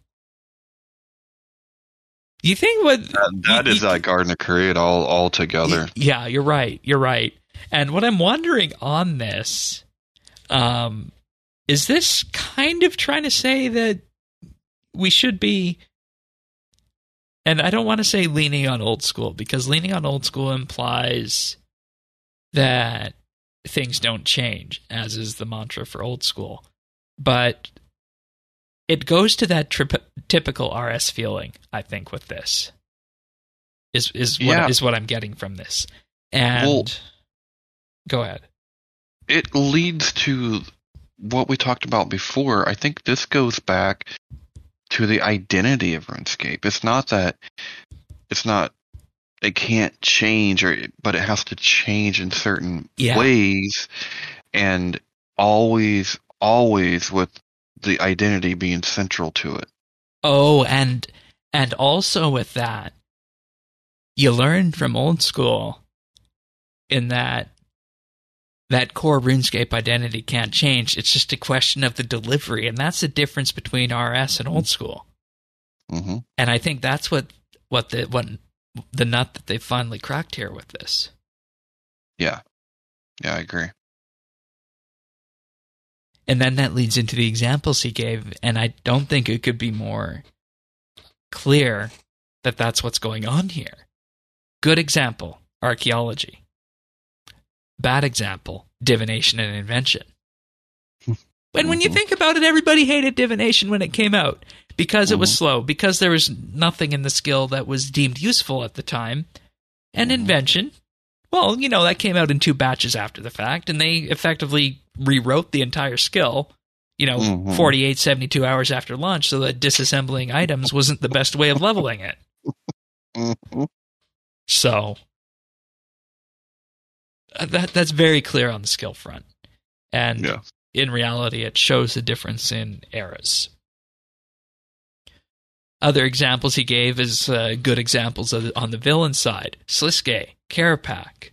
You think what... That, that you, is you, that Garden of Create all, all together. Yeah, you're right. You're right. And what I'm wondering on this, um, is this kind of trying to say that we should be... And I don't want to say leaning on old school, because leaning on old school implies that things don't change, as is the mantra for old school. But it goes to that tri- typical R S feeling, I think, with this. Is is what Yeah. is what I'm getting from this. And Well, go ahead. It leads to what we talked about before. I think this goes back to the identity of RuneScape. It's not that it's not it can't change, or but it has to change in certain Yeah. ways, and always, always with the identity being central to it. Oh, and and also with that, you learn from old school in that that core RuneScape identity can't change. It's just a question of the delivery, and that's the difference between R S and old school. Mm-hmm. And I think that's what what the what the nut that they finally cracked here with this. Yeah, yeah, I agree. And then that leads into the examples he gave, and I don't think it could be more clear that that's what's going on here. Good example, archaeology. Bad example, divination and invention. And when you think about it, everybody hated divination when it came out because it was slow, because there was nothing in the skill that was deemed useful at the time. And invention, well, you know, that came out in two batches after the fact, and they effectively rewrote the entire skill, you know, Mhm. forty-eight, seventy-two hours after launch, so that disassembling items wasn't the best way of leveling it. Mhm. So uh, that that's very clear on the skill front. And Yeah. in reality, it shows the difference in eras. Other examples he gave is uh, good examples of the, on the villain side. Sliske, Karapak.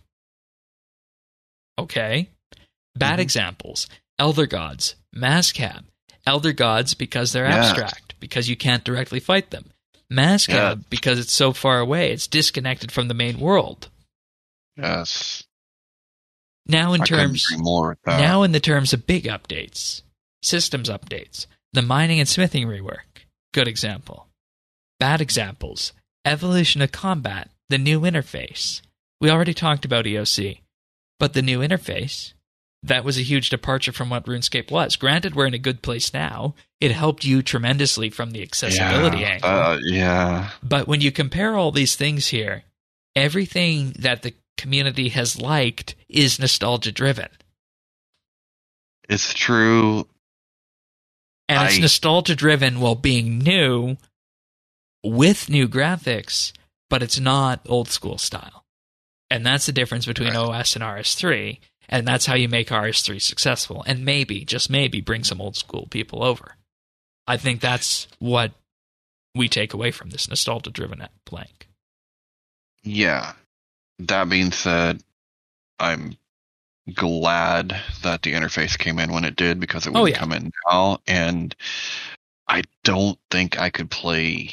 Okay. Bad Mhm. examples. Elder Gods, Mazcab. Elder Gods because they're Yeah. abstract, because you can't directly fight them. Mazcab Yeah. because it's so far away, it's disconnected from the main world. Yes. Now in I couldn't terms agree more with that. Now in the terms of big updates, systems updates, the mining and smithing rework, good example. Bad examples, evolution of combat, the new interface. We already talked about E O C, but the new interface, that was a huge departure from what RuneScape was. Granted, we're in a good place now. It helped you tremendously from the accessibility yeah, angle. uh, yeah. But when you compare all these things here, everything that the community has liked is nostalgia driven. It's true. And it's I- nostalgia driven while being new with new graphics, but it's not old school style. And that's the difference between Right. O S and R S three. And that's how you make R S three successful. And maybe, just maybe, bring some old school people over. I think that's what we take away from this nostalgia driven blank. Yeah. That being said, I'm glad that the interface came in when it did, because it Oh, wouldn't yeah. come in now. And I don't think I could play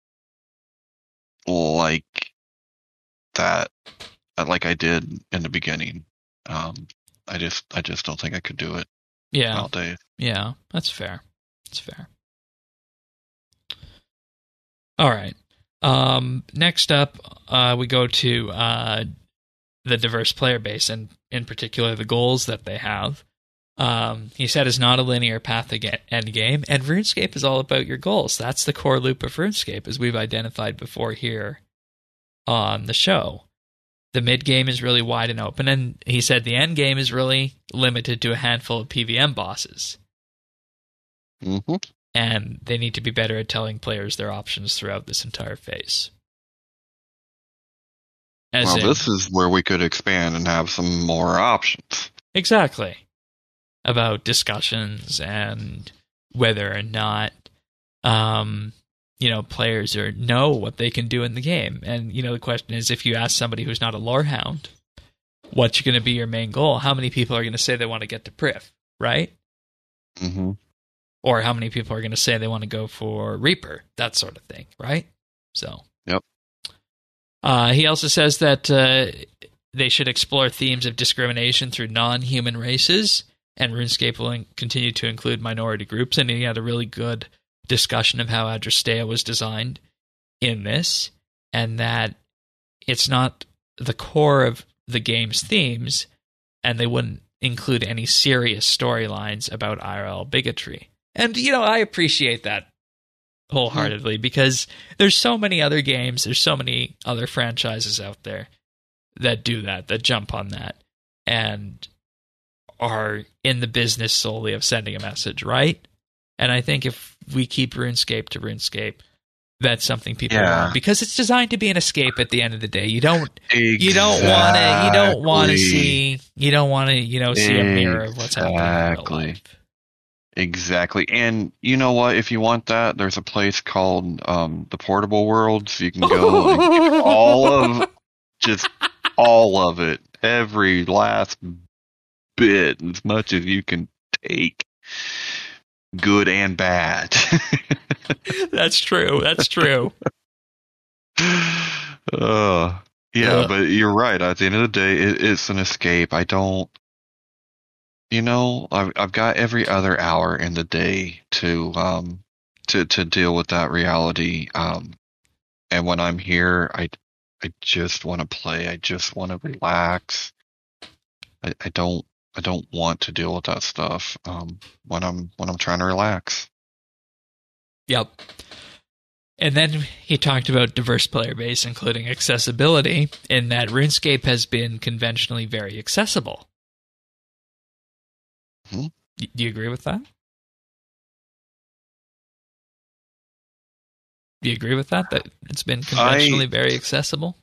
like that, like I did in the beginning. Um, I just, I just don't think I could do it Yeah. nowadays. Yeah, that's fair. That's fair. All right. Um, next up, uh, we go to uh, the diverse player base, and in particular, the goals that they have. Um, he said it's not a linear path to get end game, and RuneScape is all about your goals. That's the core loop of RuneScape, as we've identified before here on the show. The mid game is really wide and open, and he said the end game is really limited to a handful of P V M bosses. Mm-hmm. And they need to be better at telling players their options throughout this entire phase. As well, in, this is where we could expand and have some more options. Exactly. About discussions and whether or not, um, you know, players or know what they can do in the game. And, you know, the question is, if you ask somebody who's not a lore hound, what's going to be your main goal? How many people are going to say they want to get to Priv, right? Mm-hmm. Or how many people are going to say they want to go for Reaper, that sort of thing, right? So, yep. Uh, he also says that uh, they should explore themes of discrimination through non-human races, and RuneScape will in- continue to include minority groups. And he had a really good discussion of how Adrastea was designed in this, and that it's not the core of the game's themes, and they wouldn't include any serious storylines about I R L bigotry. And, you know, I appreciate that wholeheartedly, because there's so many other games, there's so many other franchises out there that do that, that jump on that, and are in the business solely of sending a message, right? And I think if we keep RuneScape to RuneScape, that's something people Yeah. want, because it's designed to be an escape at the end of the day. You don't Exactly. you don't want to you don't want to see you don't want to, you know, see a mirror of what's happening in real life. Exactly. And you know what? If you want that, there's a place called um, the Portable World, so you can go and get all of, just all of it. Every last bit, as much as you can take. Good and bad. That's true. That's true. uh, yeah, Uh. but you're right. At the end of the day, it, it's an escape. I don't... You know, I've I've got every other hour in the day to um to to deal with that reality. Um, and when I'm here, I I just want to play. I just want to relax. I, I don't I don't want to deal with that stuff. Um, when I'm when I'm trying to relax. Yep. And then he talked about diverse player base, including accessibility, in that RuneScape has been conventionally very accessible. Hmm? Do you agree with that? Do you agree with that? That it's been conventionally I, very accessible?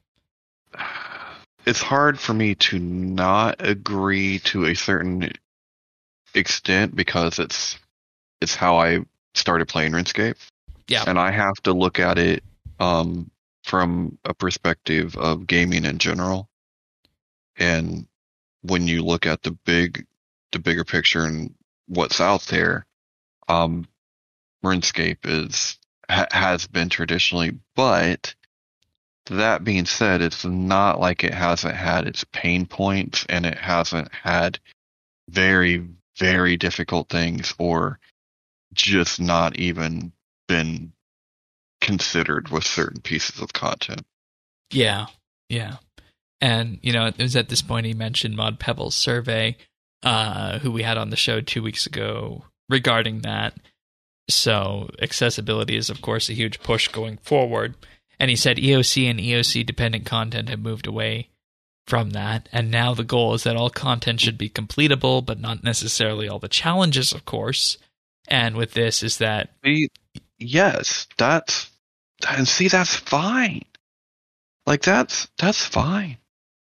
It's hard for me to not agree to a certain extent, because it's it's how I started playing RuneScape. Yeah. And I have to look at it um, from a perspective of gaming in general. And when you look at the big the bigger picture and what's out there, um, RuneScape is ha- has been traditionally, but that being said, it's not like it hasn't had its pain points, and it hasn't had very, very difficult things, or just not even been considered with certain pieces of content. Yeah, yeah. And, you know, it was at this point he mentioned Mod Pebble's survey, uh, who we had on the show two weeks ago regarding that. So accessibility is, of course, a huge push going forward. And he said E O C and E O C-dependent content have moved away from that. And now the goal is that all content should be completable, but not necessarily all the challenges, of course. And with this is that... Yes, that's... And see, that's fine. Like, that's that's fine.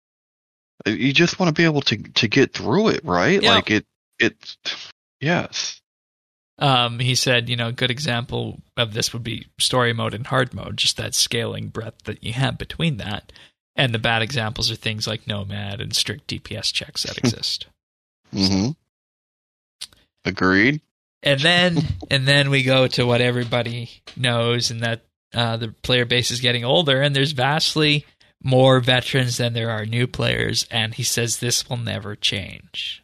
You just want to be able to to get through it, right? Yeah. Like, it... it yes. Um, he said, you know, a good example of this would be story mode and hard mode, just that scaling breadth that you have between that. And the bad examples are things like Nomad and strict D P S checks that exist. Mm-hmm. Agreed. And then, and then we go to what everybody knows, and that uh, the player base is getting older, and there's vastly more veterans than there are new players. And he says this will never change.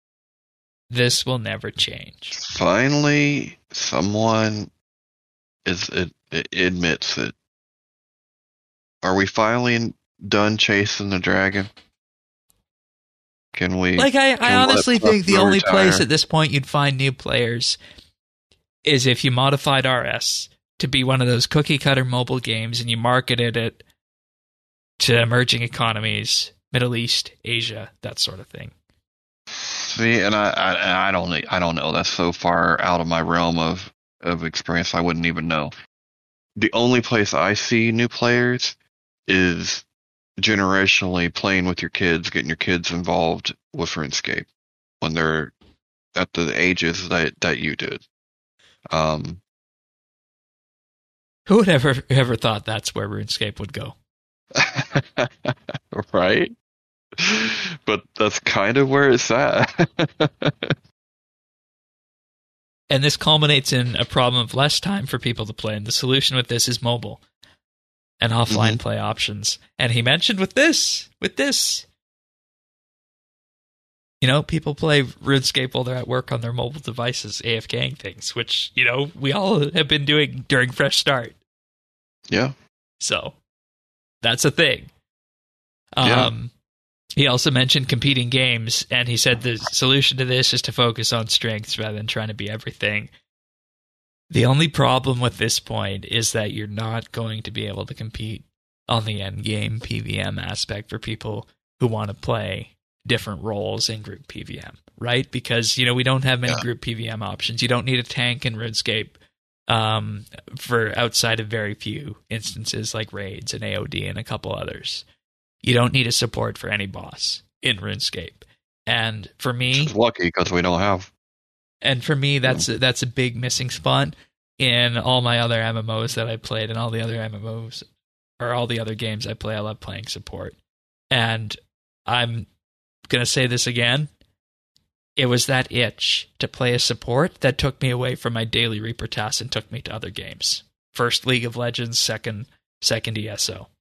This will never change. Finally, someone is it, it admits it. Are we finally done chasing the dragon? Can we? Like, I, I honestly think the only retire? place at this point you'd find new players is if you modified R S to be one of those cookie-cutter mobile games and you marketed it to emerging economies, Middle East, Asia, that sort of thing. See, and I, I, I don't, I don't know. That's so far out of my realm of, of experience. I wouldn't even know. The only place I see new players is generationally playing with your kids, getting your kids involved with RuneScape when they're at the ages that, that you did. Um, Who would ever ever thought that's where RuneScape would go? Right? But that's kind of where it's at. And this culminates in a problem of less time for people to play, and the solution with this is mobile and offline mm-hmm. play options. And he mentioned with this, with this, you know, people play RuneScape while they're at work on their mobile devices, AFKing things, which, you know, we all have been doing during Fresh Start. Yeah. So, that's a thing. Yeah. Um, he also mentioned competing games, and he said the solution to this is to focus on strengths rather than trying to be everything. The only problem with this point is that you're not going to be able to compete on the end game P V M aspect for people who want to play different roles in group P V M, right? Because, you know, we don't have many yeah. group P V M options. You don't need a tank in RuneScape um, for outside of very few instances like raids and A O D and a couple others. You don't need a support for any boss in RuneScape. And for me... It's lucky because we don't have... And for me, that's a, that's a big missing spot in all my other M M Os that I played and all the other M M Os, or all the other games I play. I love playing support. And I'm going to say this again. It was that itch to play a support that took me away from my daily Reaper tasks and took me to other games. First League of Legends, second second E S O.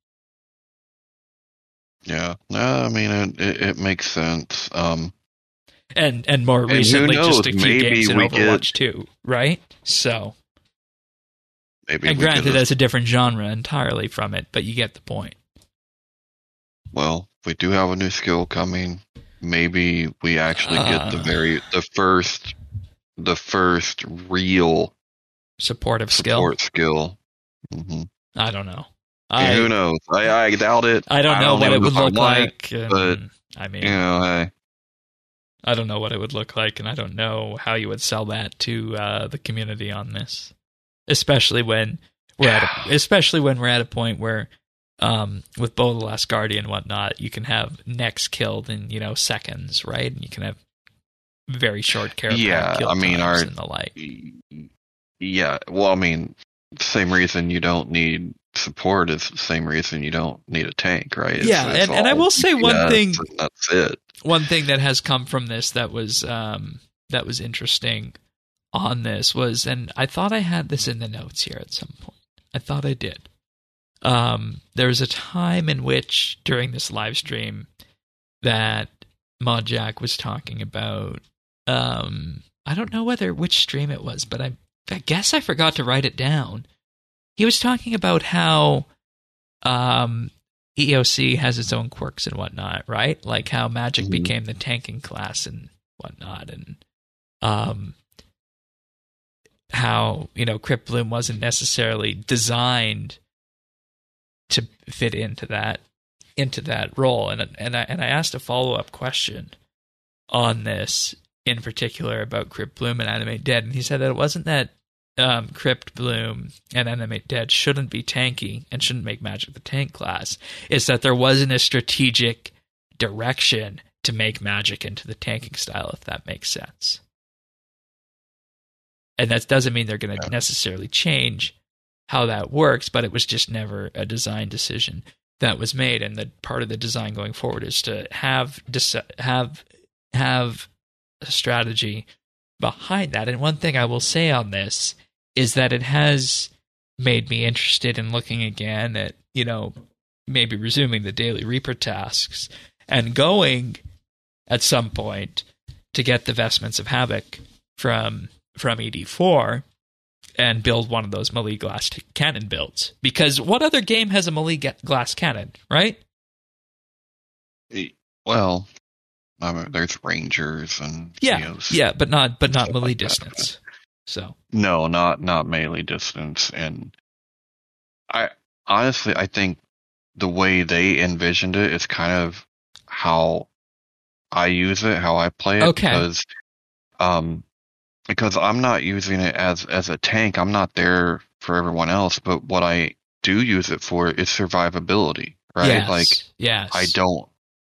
Yeah, no, I mean, it, it, it makes sense. Um, and and more and recently, knows, just a few games in Overwatch get, too, right? So, maybe and granted, that's a different genre entirely from it, but you get the point. Well, we do have a new skill coming. Maybe we actually uh, get the very the first the first real supportive support skill. skill. Mm-hmm. I don't know. I, who knows? I, I doubt it. I don't know I don't what it would look like. It, but I mean, you know, hey. I don't know what it would look like, and I don't know how you would sell that to uh, the community on this, especially when we're at, a, especially when we're at a point where, um, with Bo the Last Guardian and whatnot, you can have necks killed in you know seconds, right? And you can have very short care. Yeah, kill I mean, our and the like. Yeah, well, I mean, same reason you don't need support is the same reason you don't need a tank, right? It's, yeah, it's and, and I will say one that's, thing. That's it. One thing that has come from this that was um, that was interesting on this was, and I thought I had this in the notes here at some point. I thought I did. Um, there was a time in which during this live stream that ModJack was talking about. Um, I don't know whether which stream it was, but I, I guess I forgot to write it down. He was talking about how um, E O C has its own quirks and whatnot, right? Like how Magic mm-hmm. became the tanking class and whatnot, and um, how you know Crypt Bloom wasn't necessarily designed to fit into that into that role. And and I and I asked a follow up question on this in particular about Crypt Bloom and Animate Dead, and he said that it wasn't that. Um, Crypt Bloom and Animate Dead shouldn't be tanky and shouldn't make Magic the tank class. It's that there wasn't a strategic direction to make Magic into the tanking style, if that makes sense. And that doesn't mean they're going to yeah. necessarily change how that works, but it was just never a design decision that was made. And the part of the design going forward is to have have have a strategy behind that. And one thing I will say on this is that it has made me interested in looking again at, you know, maybe resuming the daily Reaper tasks and going at some point to get the Vestments of Havoc from from E D four and build one of those Melee Glass t- Cannon builds. Because what other game has a Melee ga- Glass Cannon, right? Well, Um, there's rangers and Yeah, you know, yeah, but not but not stuff melee like that. distance. So No, not not melee distance. And I honestly, I think the way they envisioned it is kind of how I use it, how I play it, okay, because um because I'm not using it as as a tank. I'm not there for everyone else, but what I do use it for is survivability, right? yes, Like yes, I don't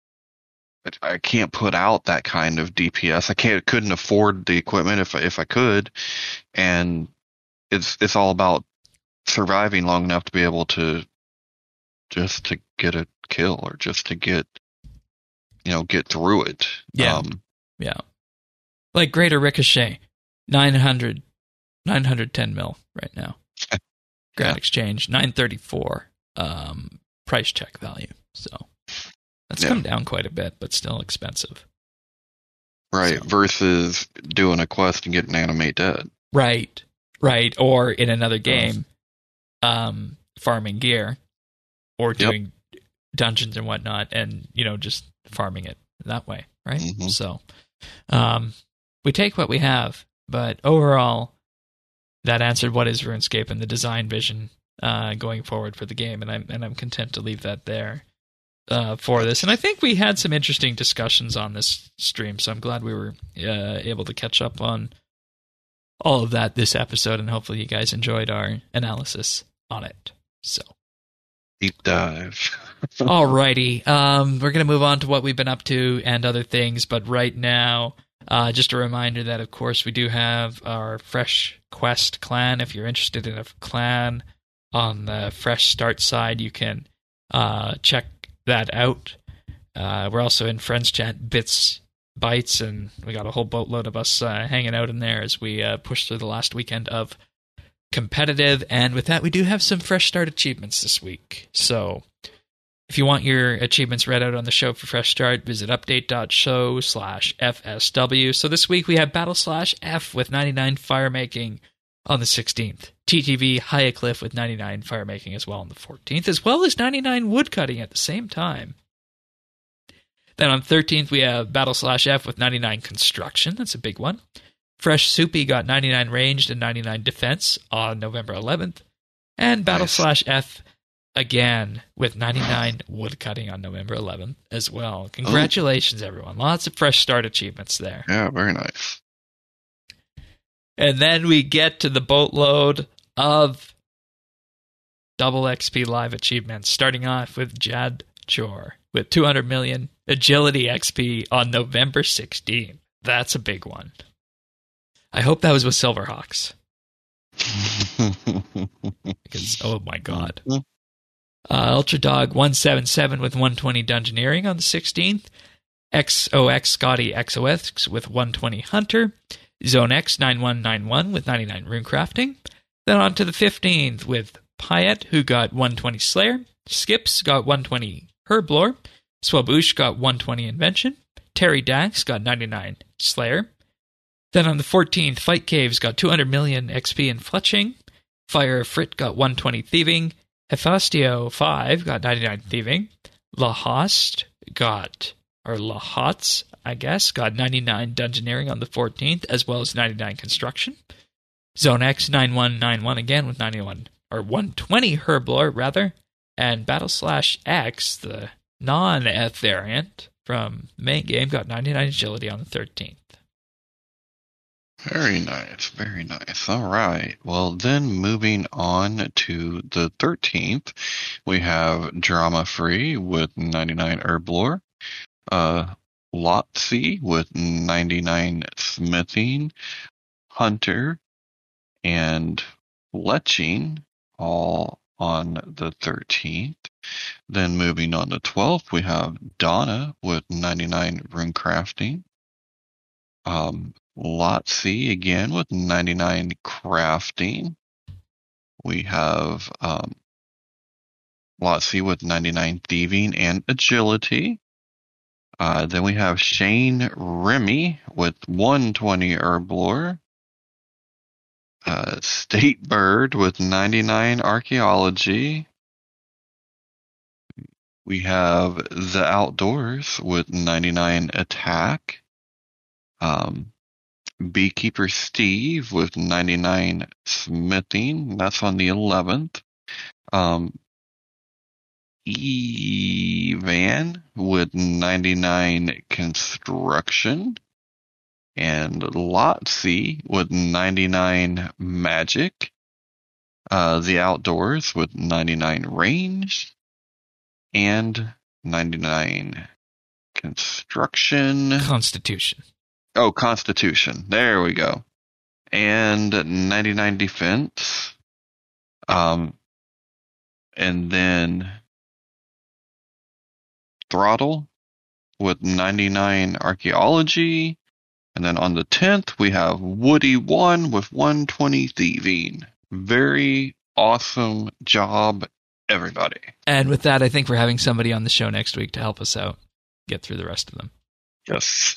I can't put out that kind of D P S. I can't couldn't afford the equipment if I, if I could, and it's it's all about surviving long enough to be able to just to get a kill or just to get you know get through it. yeah, Um, yeah. Like Greater Ricochet, nine hundred, nine hundred ten mil right now. Grand Yeah. Exchange, nine thirty-four um, price check value. So that's Yeah. come down quite a bit, but still expensive. right. So- Versus doing a quest and getting animate dead. Right, right. Or in another game, um, farming gear or doing dungeons and whatnot, and you know just farming it that way, right? Mhm. So um, we take what we have, but overall, that answered what is RuneScape and the design vision uh, going forward for the game, and I'm and I'm content to leave that there uh, for this. And I think we had some interesting discussions on this stream, so I'm glad we were uh, able to catch up on all of that this episode, and hopefully you guys enjoyed our analysis on it. So, Deep dive. alrighty, um, we're going to move on to what we've been up to and other things, but right now, uh, just a reminder that, of course, we do have our Fresh Quest clan. If you're interested in a clan on the Fresh Start side, you can uh, check that out. Uh, we're also in Friends Chat Bits Bytes, and we got a whole boatload of us uh, hanging out in there as we uh, push through the last weekend of competitive. And with that, we do have some Fresh Start achievements this week. So if you want your achievements read out on the show for Fresh Start, visit update.show slash FSW. So this week we have Battle Slash F with ninety-nine firemaking on the sixteenth. T T V Highcliff with ninety-nine firemaking as well on the fourteenth, as well as ninety-nine woodcutting at the same time. Then on the thirteenth, we have Battle Slash F with ninety-nine construction. That's a big one. Fresh Soupy got ninety-nine ranged and ninety-nine defense on November eleventh. And Battle Nice. Slash F again with ninety-nine woodcutting on November eleventh as well. Congratulations, everyone. Lots of Fresh Start achievements there. Yeah, very nice. And then we get to the boatload of double X P live achievements, starting off with Jad Chor with two hundred million agility X P on November sixteenth. That's a big one. I hope that was with Silverhawks. Because, oh my god. Uh, Ultra Dog one seventy-seven with one twenty Dungeoneering on the sixteenth. X O X Scotty X O X with one twenty Hunter. Zone X ninety-one ninety-one with ninety-nine Runecrafting. Then on to the fifteenth with Pyatt, who got one twenty Slayer. Skips got one twenty Herblore. Swaboosh got one twenty Invention. Terry Dax got ninety-nine Slayer. Then on the fourteenth, Fight Caves got two hundred million X P in Fletching. Fire Frit got one twenty Thieving. Hephaestio five got ninety-nine Thieving. Lahost got, or Lahots, I guess, got ninety-nine Dungeoneering on the fourteenth, as well as ninety-nine Construction. Zone X ninety-one ninety-one again with ninety-one, or one twenty Herblore, rather. And Battle Slash X, the non-F variant from the main game, got ninety-nine Agility on the thirteenth. Very nice, very nice. All right. Well, then moving on to the thirteenth, we have Drama Free with ninety-nine Herblore, uh, Lotsy with ninety-nine Smithing, Hunter, and Fletching, all on the thirteenth. Then moving on to twelfth, we have Donna with ninety-nine Runecrafting. Um, Lot C again with ninety-nine crafting. We have um, Lot C with ninety-nine thieving and agility. Uh, then we have Shane Remy with one twenty Herblore. Uh, State Bird with ninety-nine archaeology. We have The Outdoors with ninety-nine attack. Um, Beekeeper Steve with ninety-nine smithing. That's on the eleventh. Um, Evan with ninety-nine construction. And Lotsy with ninety-nine magic. Uh, The Outdoors with ninety-nine range. And ninety-nine construction. Constitution. Oh, Constitution. There we go. And ninety-nine defense. Um, and then Throttle with ninety-nine archaeology. And then on the tenth, we have Woody one with one twenty thieving. Very awesome job, everybody. And with that, I think we're having somebody on the show next week to help us out, get through the rest of them. Yes.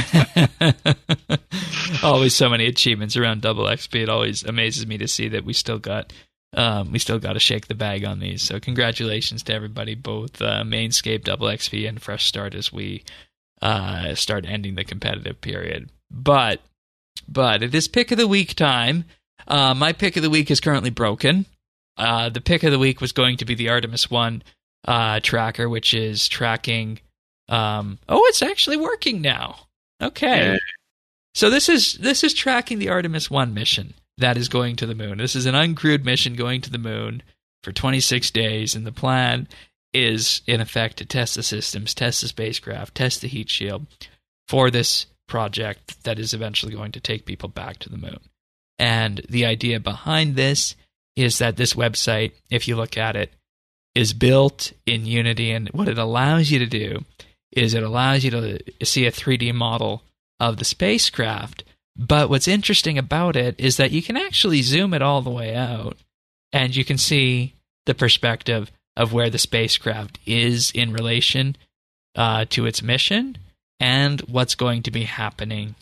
Always so many achievements around Double X P. It always amazes me to see that we still got um, we still got to shake the bag on these. So congratulations to everybody, both uh, Mainscape, Double X P, and Fresh Start as we uh, start ending the competitive period. But but it is pick of the week time. Uh, my pick of the week is currently broken. Uh, the pick of the week was going to be the Artemis one uh, tracker, which is tracking. Um, oh, it's actually working now. Okay, yeah. So this is this is tracking the Artemis one mission that is going to the moon. This is an uncrewed mission going to the moon for twenty-six days, and the plan is, in effect, to test the systems, test the spacecraft, test the heat shield for this project that is eventually going to take people back to the moon. And the idea behind this is that this website, if you look at it, is built in Unity, and what it allows you to do is it allows you to see a three D model of the spacecraft. But what's interesting about it is that you can actually zoom it all the way out, and you can see the perspective of where the spacecraft is in relation uh, to its mission and what's going to be happening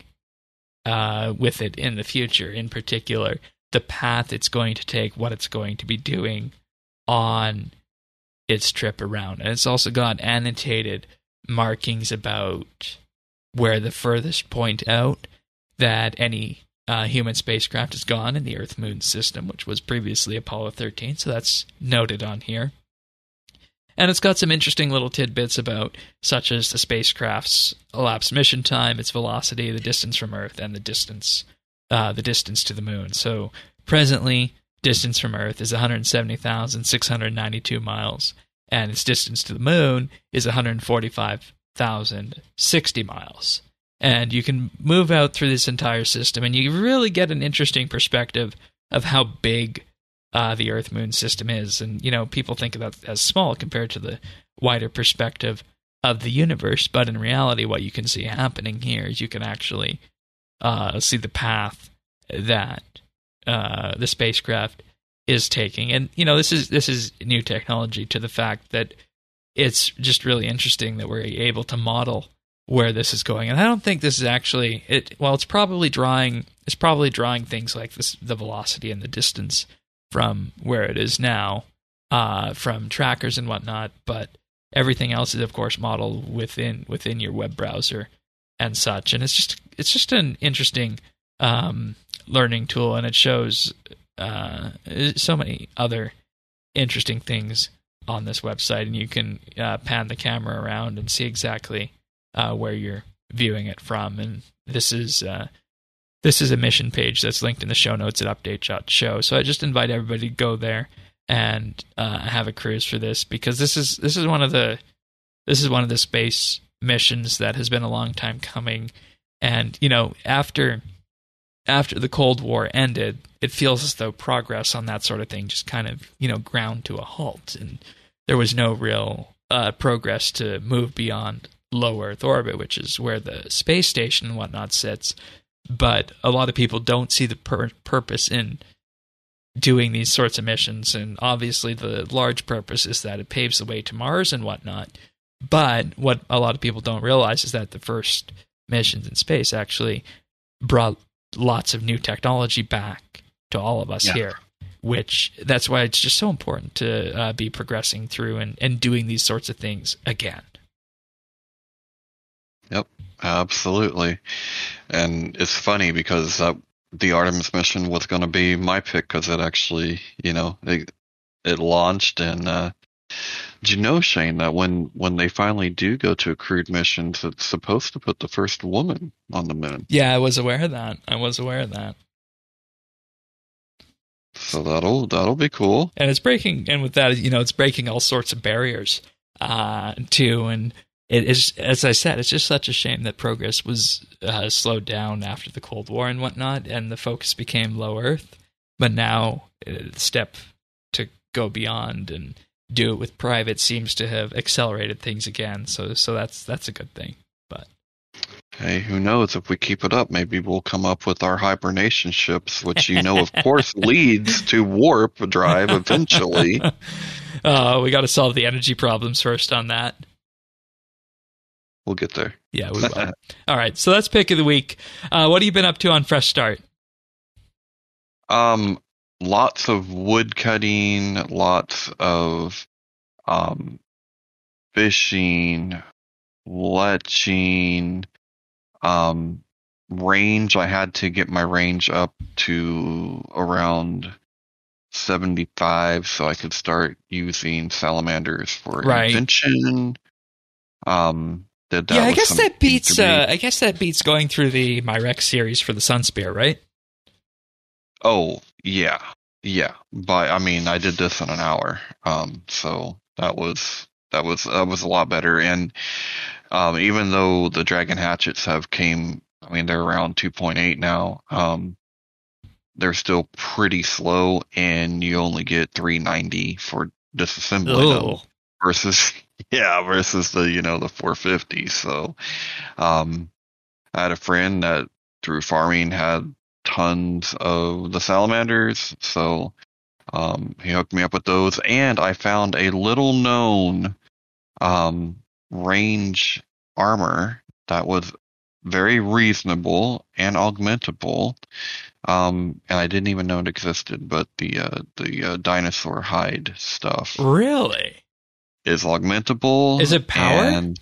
uh, with it in the future. In particular, the path it's going to take, what it's going to be doing on its trip around. And it's also got annotated markings about where the furthest point out that any uh, human spacecraft has gone in the Earth-Moon system, which was previously Apollo thirteen, so that's noted on here. And it's got some interesting little tidbits about, such as the spacecraft's elapsed mission time, its velocity, the distance from Earth, and the distance, uh, the distance to the moon. So presently, distance from Earth is one hundred seventy thousand six hundred ninety-two miles, and its distance to the moon is one hundred forty-five thousand sixty miles. And you can move out through this entire system, and you really get an interesting perspective of how big uh, the Earth-Moon system is. And, you know, people think of that as small compared to the wider perspective of the universe, but in reality, what you can see happening here is you can actually uh, see the path that uh, the spacecraft is taking. And, you know, this is this is new technology, to the fact that it's just really interesting that we're able to model where this is going. And I don't think this is actually it. Well, it's probably drawing. It's probably drawing things like this, the velocity and the distance from where it is now, uh, from trackers and whatnot. But everything else is, of course, modeled within within your web browser and such. And it's just it's just an interesting um, learning tool, and it shows uh, so many other interesting things on this website. And you can uh, pan the camera around and see exactly Uh, where you're viewing it from. And this is uh, this is a mission page that's linked in the show notes at update dot show. So I just invite everybody to go there and uh, have a cruise for this, because this is this is one of the this is one of the space missions that has been a long time coming. And, you know, after after the Cold War ended, it feels as though progress on that sort of thing just kind of, you know, ground to a halt, and there was no real uh, progress to move beyond low Earth orbit, which is where the space station and whatnot sits. But a lot of people don't see the pur- purpose in doing these sorts of missions, and obviously the large purpose is that it paves the way to Mars and whatnot. But what a lot of people don't realize is that the first missions in space actually brought lots of new technology back to all of us yeah. here. which that's why it's just so important to uh, be progressing through and, and doing these sorts of things again. Yep, absolutely. And it's funny because uh, the Artemis mission was going to be my pick because it actually, you know, it, it launched. And uh, did you know, Shane, that when, when they finally do go to a crewed mission, it's supposed to put the first woman on the moon? Yeah, I was aware of that. I was aware of that. So that'll that'll be cool. And it's breaking, and with that, you know, it's breaking all sorts of barriers uh, too. And it is, as I said, it's just such a shame that progress was uh, slowed down after the Cold War and whatnot, and the focus became low Earth. But now, uh, the step to go beyond and do it with private seems to have accelerated things again. So, so that's that's a good thing. But hey, who knows? If we keep it up, maybe we'll come up with our hibernation ships, which you know, of course, leads to warp drive eventually. Uh, we got to solve the energy problems first on that. We'll get there. Yeah, we will. All right, so that's pick of the week. Uh, what have you been up to on Fresh Start? Um, lots of wood cutting, lots of um, fishing, letching, um, range. I had to get my range up to around seventy-five so I could start using salamanders for right. invention. Um, That yeah, I guess that beats. Uh, I guess that beats going through the Myrex series for the Sunspear, right? Oh yeah, yeah. But I mean, I did this in an hour, um, so that was that was that was a lot better. And um, even though the Dragon Hatchets have came, I mean, they're around two point eight now. Um, they're still pretty slow, and you only get three ninety for disassembly them versus. Yeah, versus the, you know, the four fifty. So, um, I had a friend that through farming had tons of the salamanders. So, um, he hooked me up with those, and I found a little known, um, range armor that was very reasonable and augmentable. Um, and I didn't even know it existed, but the, uh, the, uh, dinosaur hide stuff. Really? Is augmentable. Is it power? And,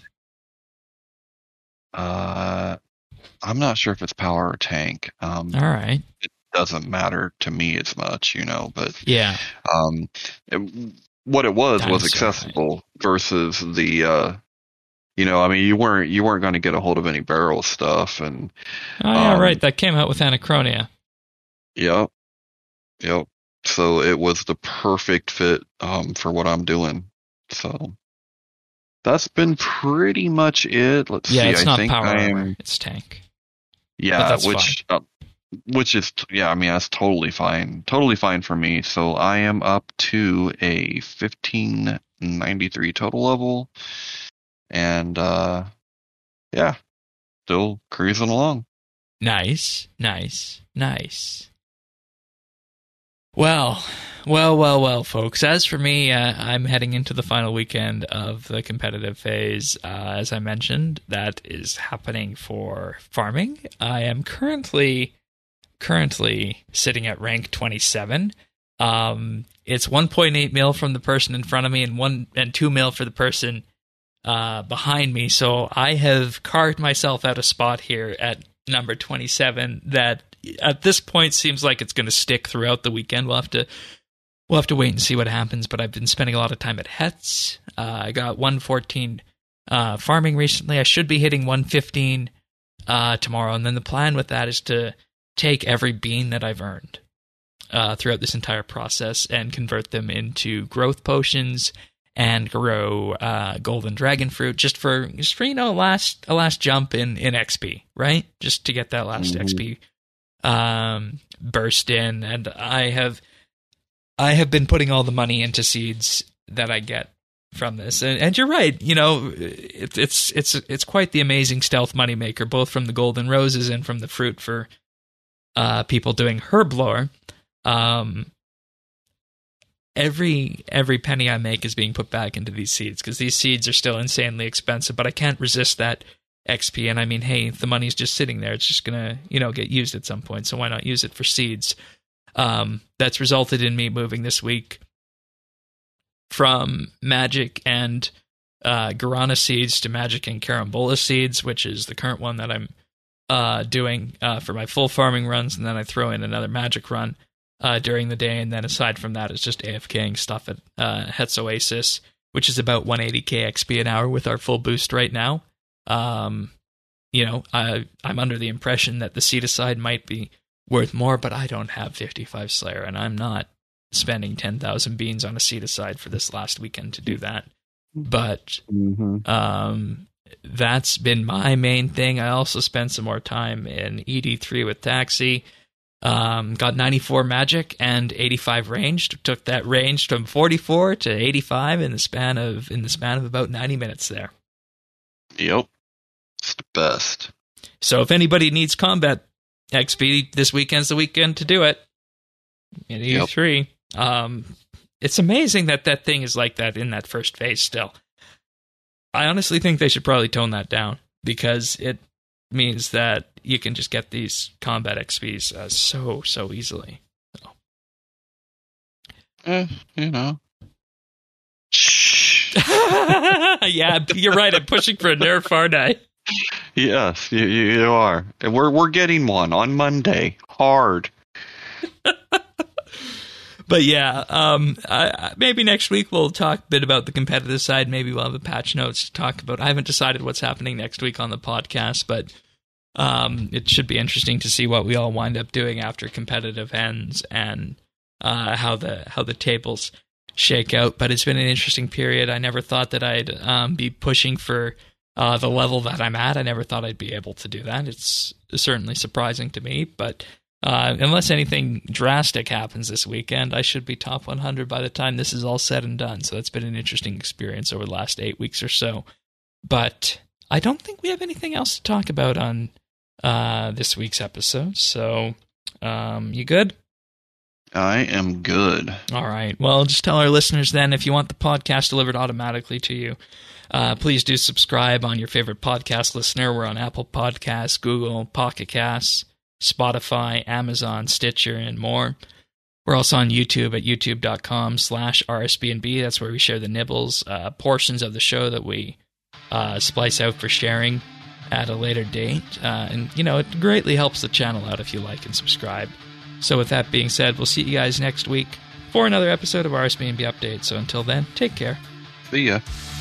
uh, I'm not sure if it's power or tank. Um, All right. It doesn't matter to me as much, you know, but yeah. Um, it, what it was Dinosaur, was accessible right. versus the, uh, you know, I mean, you weren't you weren't going to get a hold of any barrel stuff, and oh yeah, um, right. That came out with Anachronia. Yep, yep. So it was the perfect fit um, for what I'm doing. So that's been pretty much it. Let's yeah, see. it's I not think power I'm, armor. It's tank. Yeah, which uh, which is yeah. I mean, that's totally fine. Totally fine for me. So I am up to a fifteen ninety-three total level, and uh, yeah, still cruising along. Nice, nice, nice. Well, well, well, well, folks. As for me, uh, I'm heading into the final weekend of the competitive phase. Uh, as I mentioned, that is happening for farming. I am currently currently sitting at rank twenty-seven. Um, it's one point eight mil from the person in front of me, and one and two mil for the person uh, behind me. So I have carved myself out a spot here at number twenty-seven. That at this point seems like it's going to stick throughout the weekend. We'll have to we'll have to wait and see what happens. But I've been spending a lot of time at Hetz. Uh, I got one fourteen uh, farming recently. I should be hitting one fifteen uh, tomorrow, and then the plan with that is to take every bean that I've earned uh, throughout this entire process and convert them into growth potions and grow uh, golden dragon fruit, just for just for you know last a last jump in in X P, right? Just to get that last mm-hmm. X P um, burst in. And I have I have been putting all the money into seeds that I get from this. And, and you're right, you know, it, it's it's it's quite the amazing stealth moneymaker, both from the golden roses and from the fruit for uh, people doing herb lore. Um, every every penny I make is being put back into these seeds, because these seeds are still insanely expensive, but I can't resist that X P. And I mean, hey, the money's just sitting there. It's just gonna, you know, get used at some point, so why not use it for seeds? Um, that's resulted in me moving this week from Magic and uh, Guarana seeds to Magic and Carambola seeds, which is the current one that I'm uh, doing uh, for my full farming runs, and then I throw in another Magic run uh, during the day, and then aside from that, it's just AFKing stuff at uh, Hetz Oasis, which is about one hundred eighty k X P an hour with our full boost right now. Um, you know, I, I'm under the impression that the seed aside might be worth more, but I don't have fifty-five Slayer, and I'm not spending ten thousand beans on a seed aside for this last weekend to do that. But Mm-hmm. um, that's been my main thing. I also spent some more time in E D three with Taxi. Um, got ninety-four Magic and eighty-five ranged. Took that range from forty-four to eighty-five in the span of in the span of about ninety minutes there. Yep. It's the best. So if anybody needs combat X P, this weekend's the weekend to do it. In E three. Yep. Um, it's amazing that that thing is like that in that first phase still. I honestly think they should probably tone that down, because it means that you can just get these combat X Ps uh, so, so easily. So. Eh, you know. Shh. Yeah, you're right. I'm pushing for a nerf, aren't I? Yes, you, you are. And we're we're getting one on Monday. Hard. But yeah, um, I, maybe next week we'll talk a bit about the competitive side. Maybe we'll have a patch notes to talk about. I haven't decided what's happening next week on the podcast, but um, it should be interesting to see what we all wind up doing after competitive ends, and uh, how the how the tables shake out. But it's been an interesting period. I never thought that I'd um, be pushing for uh, the level that I'm at. I never thought I'd be able to do that. It's certainly surprising to me, but Uh, unless anything drastic happens this weekend, I should be top one hundred by the time this is all said and done. So that's been an interesting experience over the last eight weeks or so. But I don't think we have anything else to talk about on uh, this week's episode. So, um, you good? I am good. All right. Well, just tell our listeners then, if you want the podcast delivered automatically to you, uh, please do subscribe on your favorite podcast listener. We're on Apple Podcasts, Google, Pocket Casts, Spotify, Amazon, Stitcher, and more. We're also on YouTube at youtube.com slash RSBNB. That's where we share the nibbles, uh, portions of the show that we uh, splice out for sharing at a later date. Uh, and, you know, it greatly helps the channel out if you like and subscribe. So with that being said, we'll see you guys next week for another episode of R S B N B Update. So until then, take care. See ya.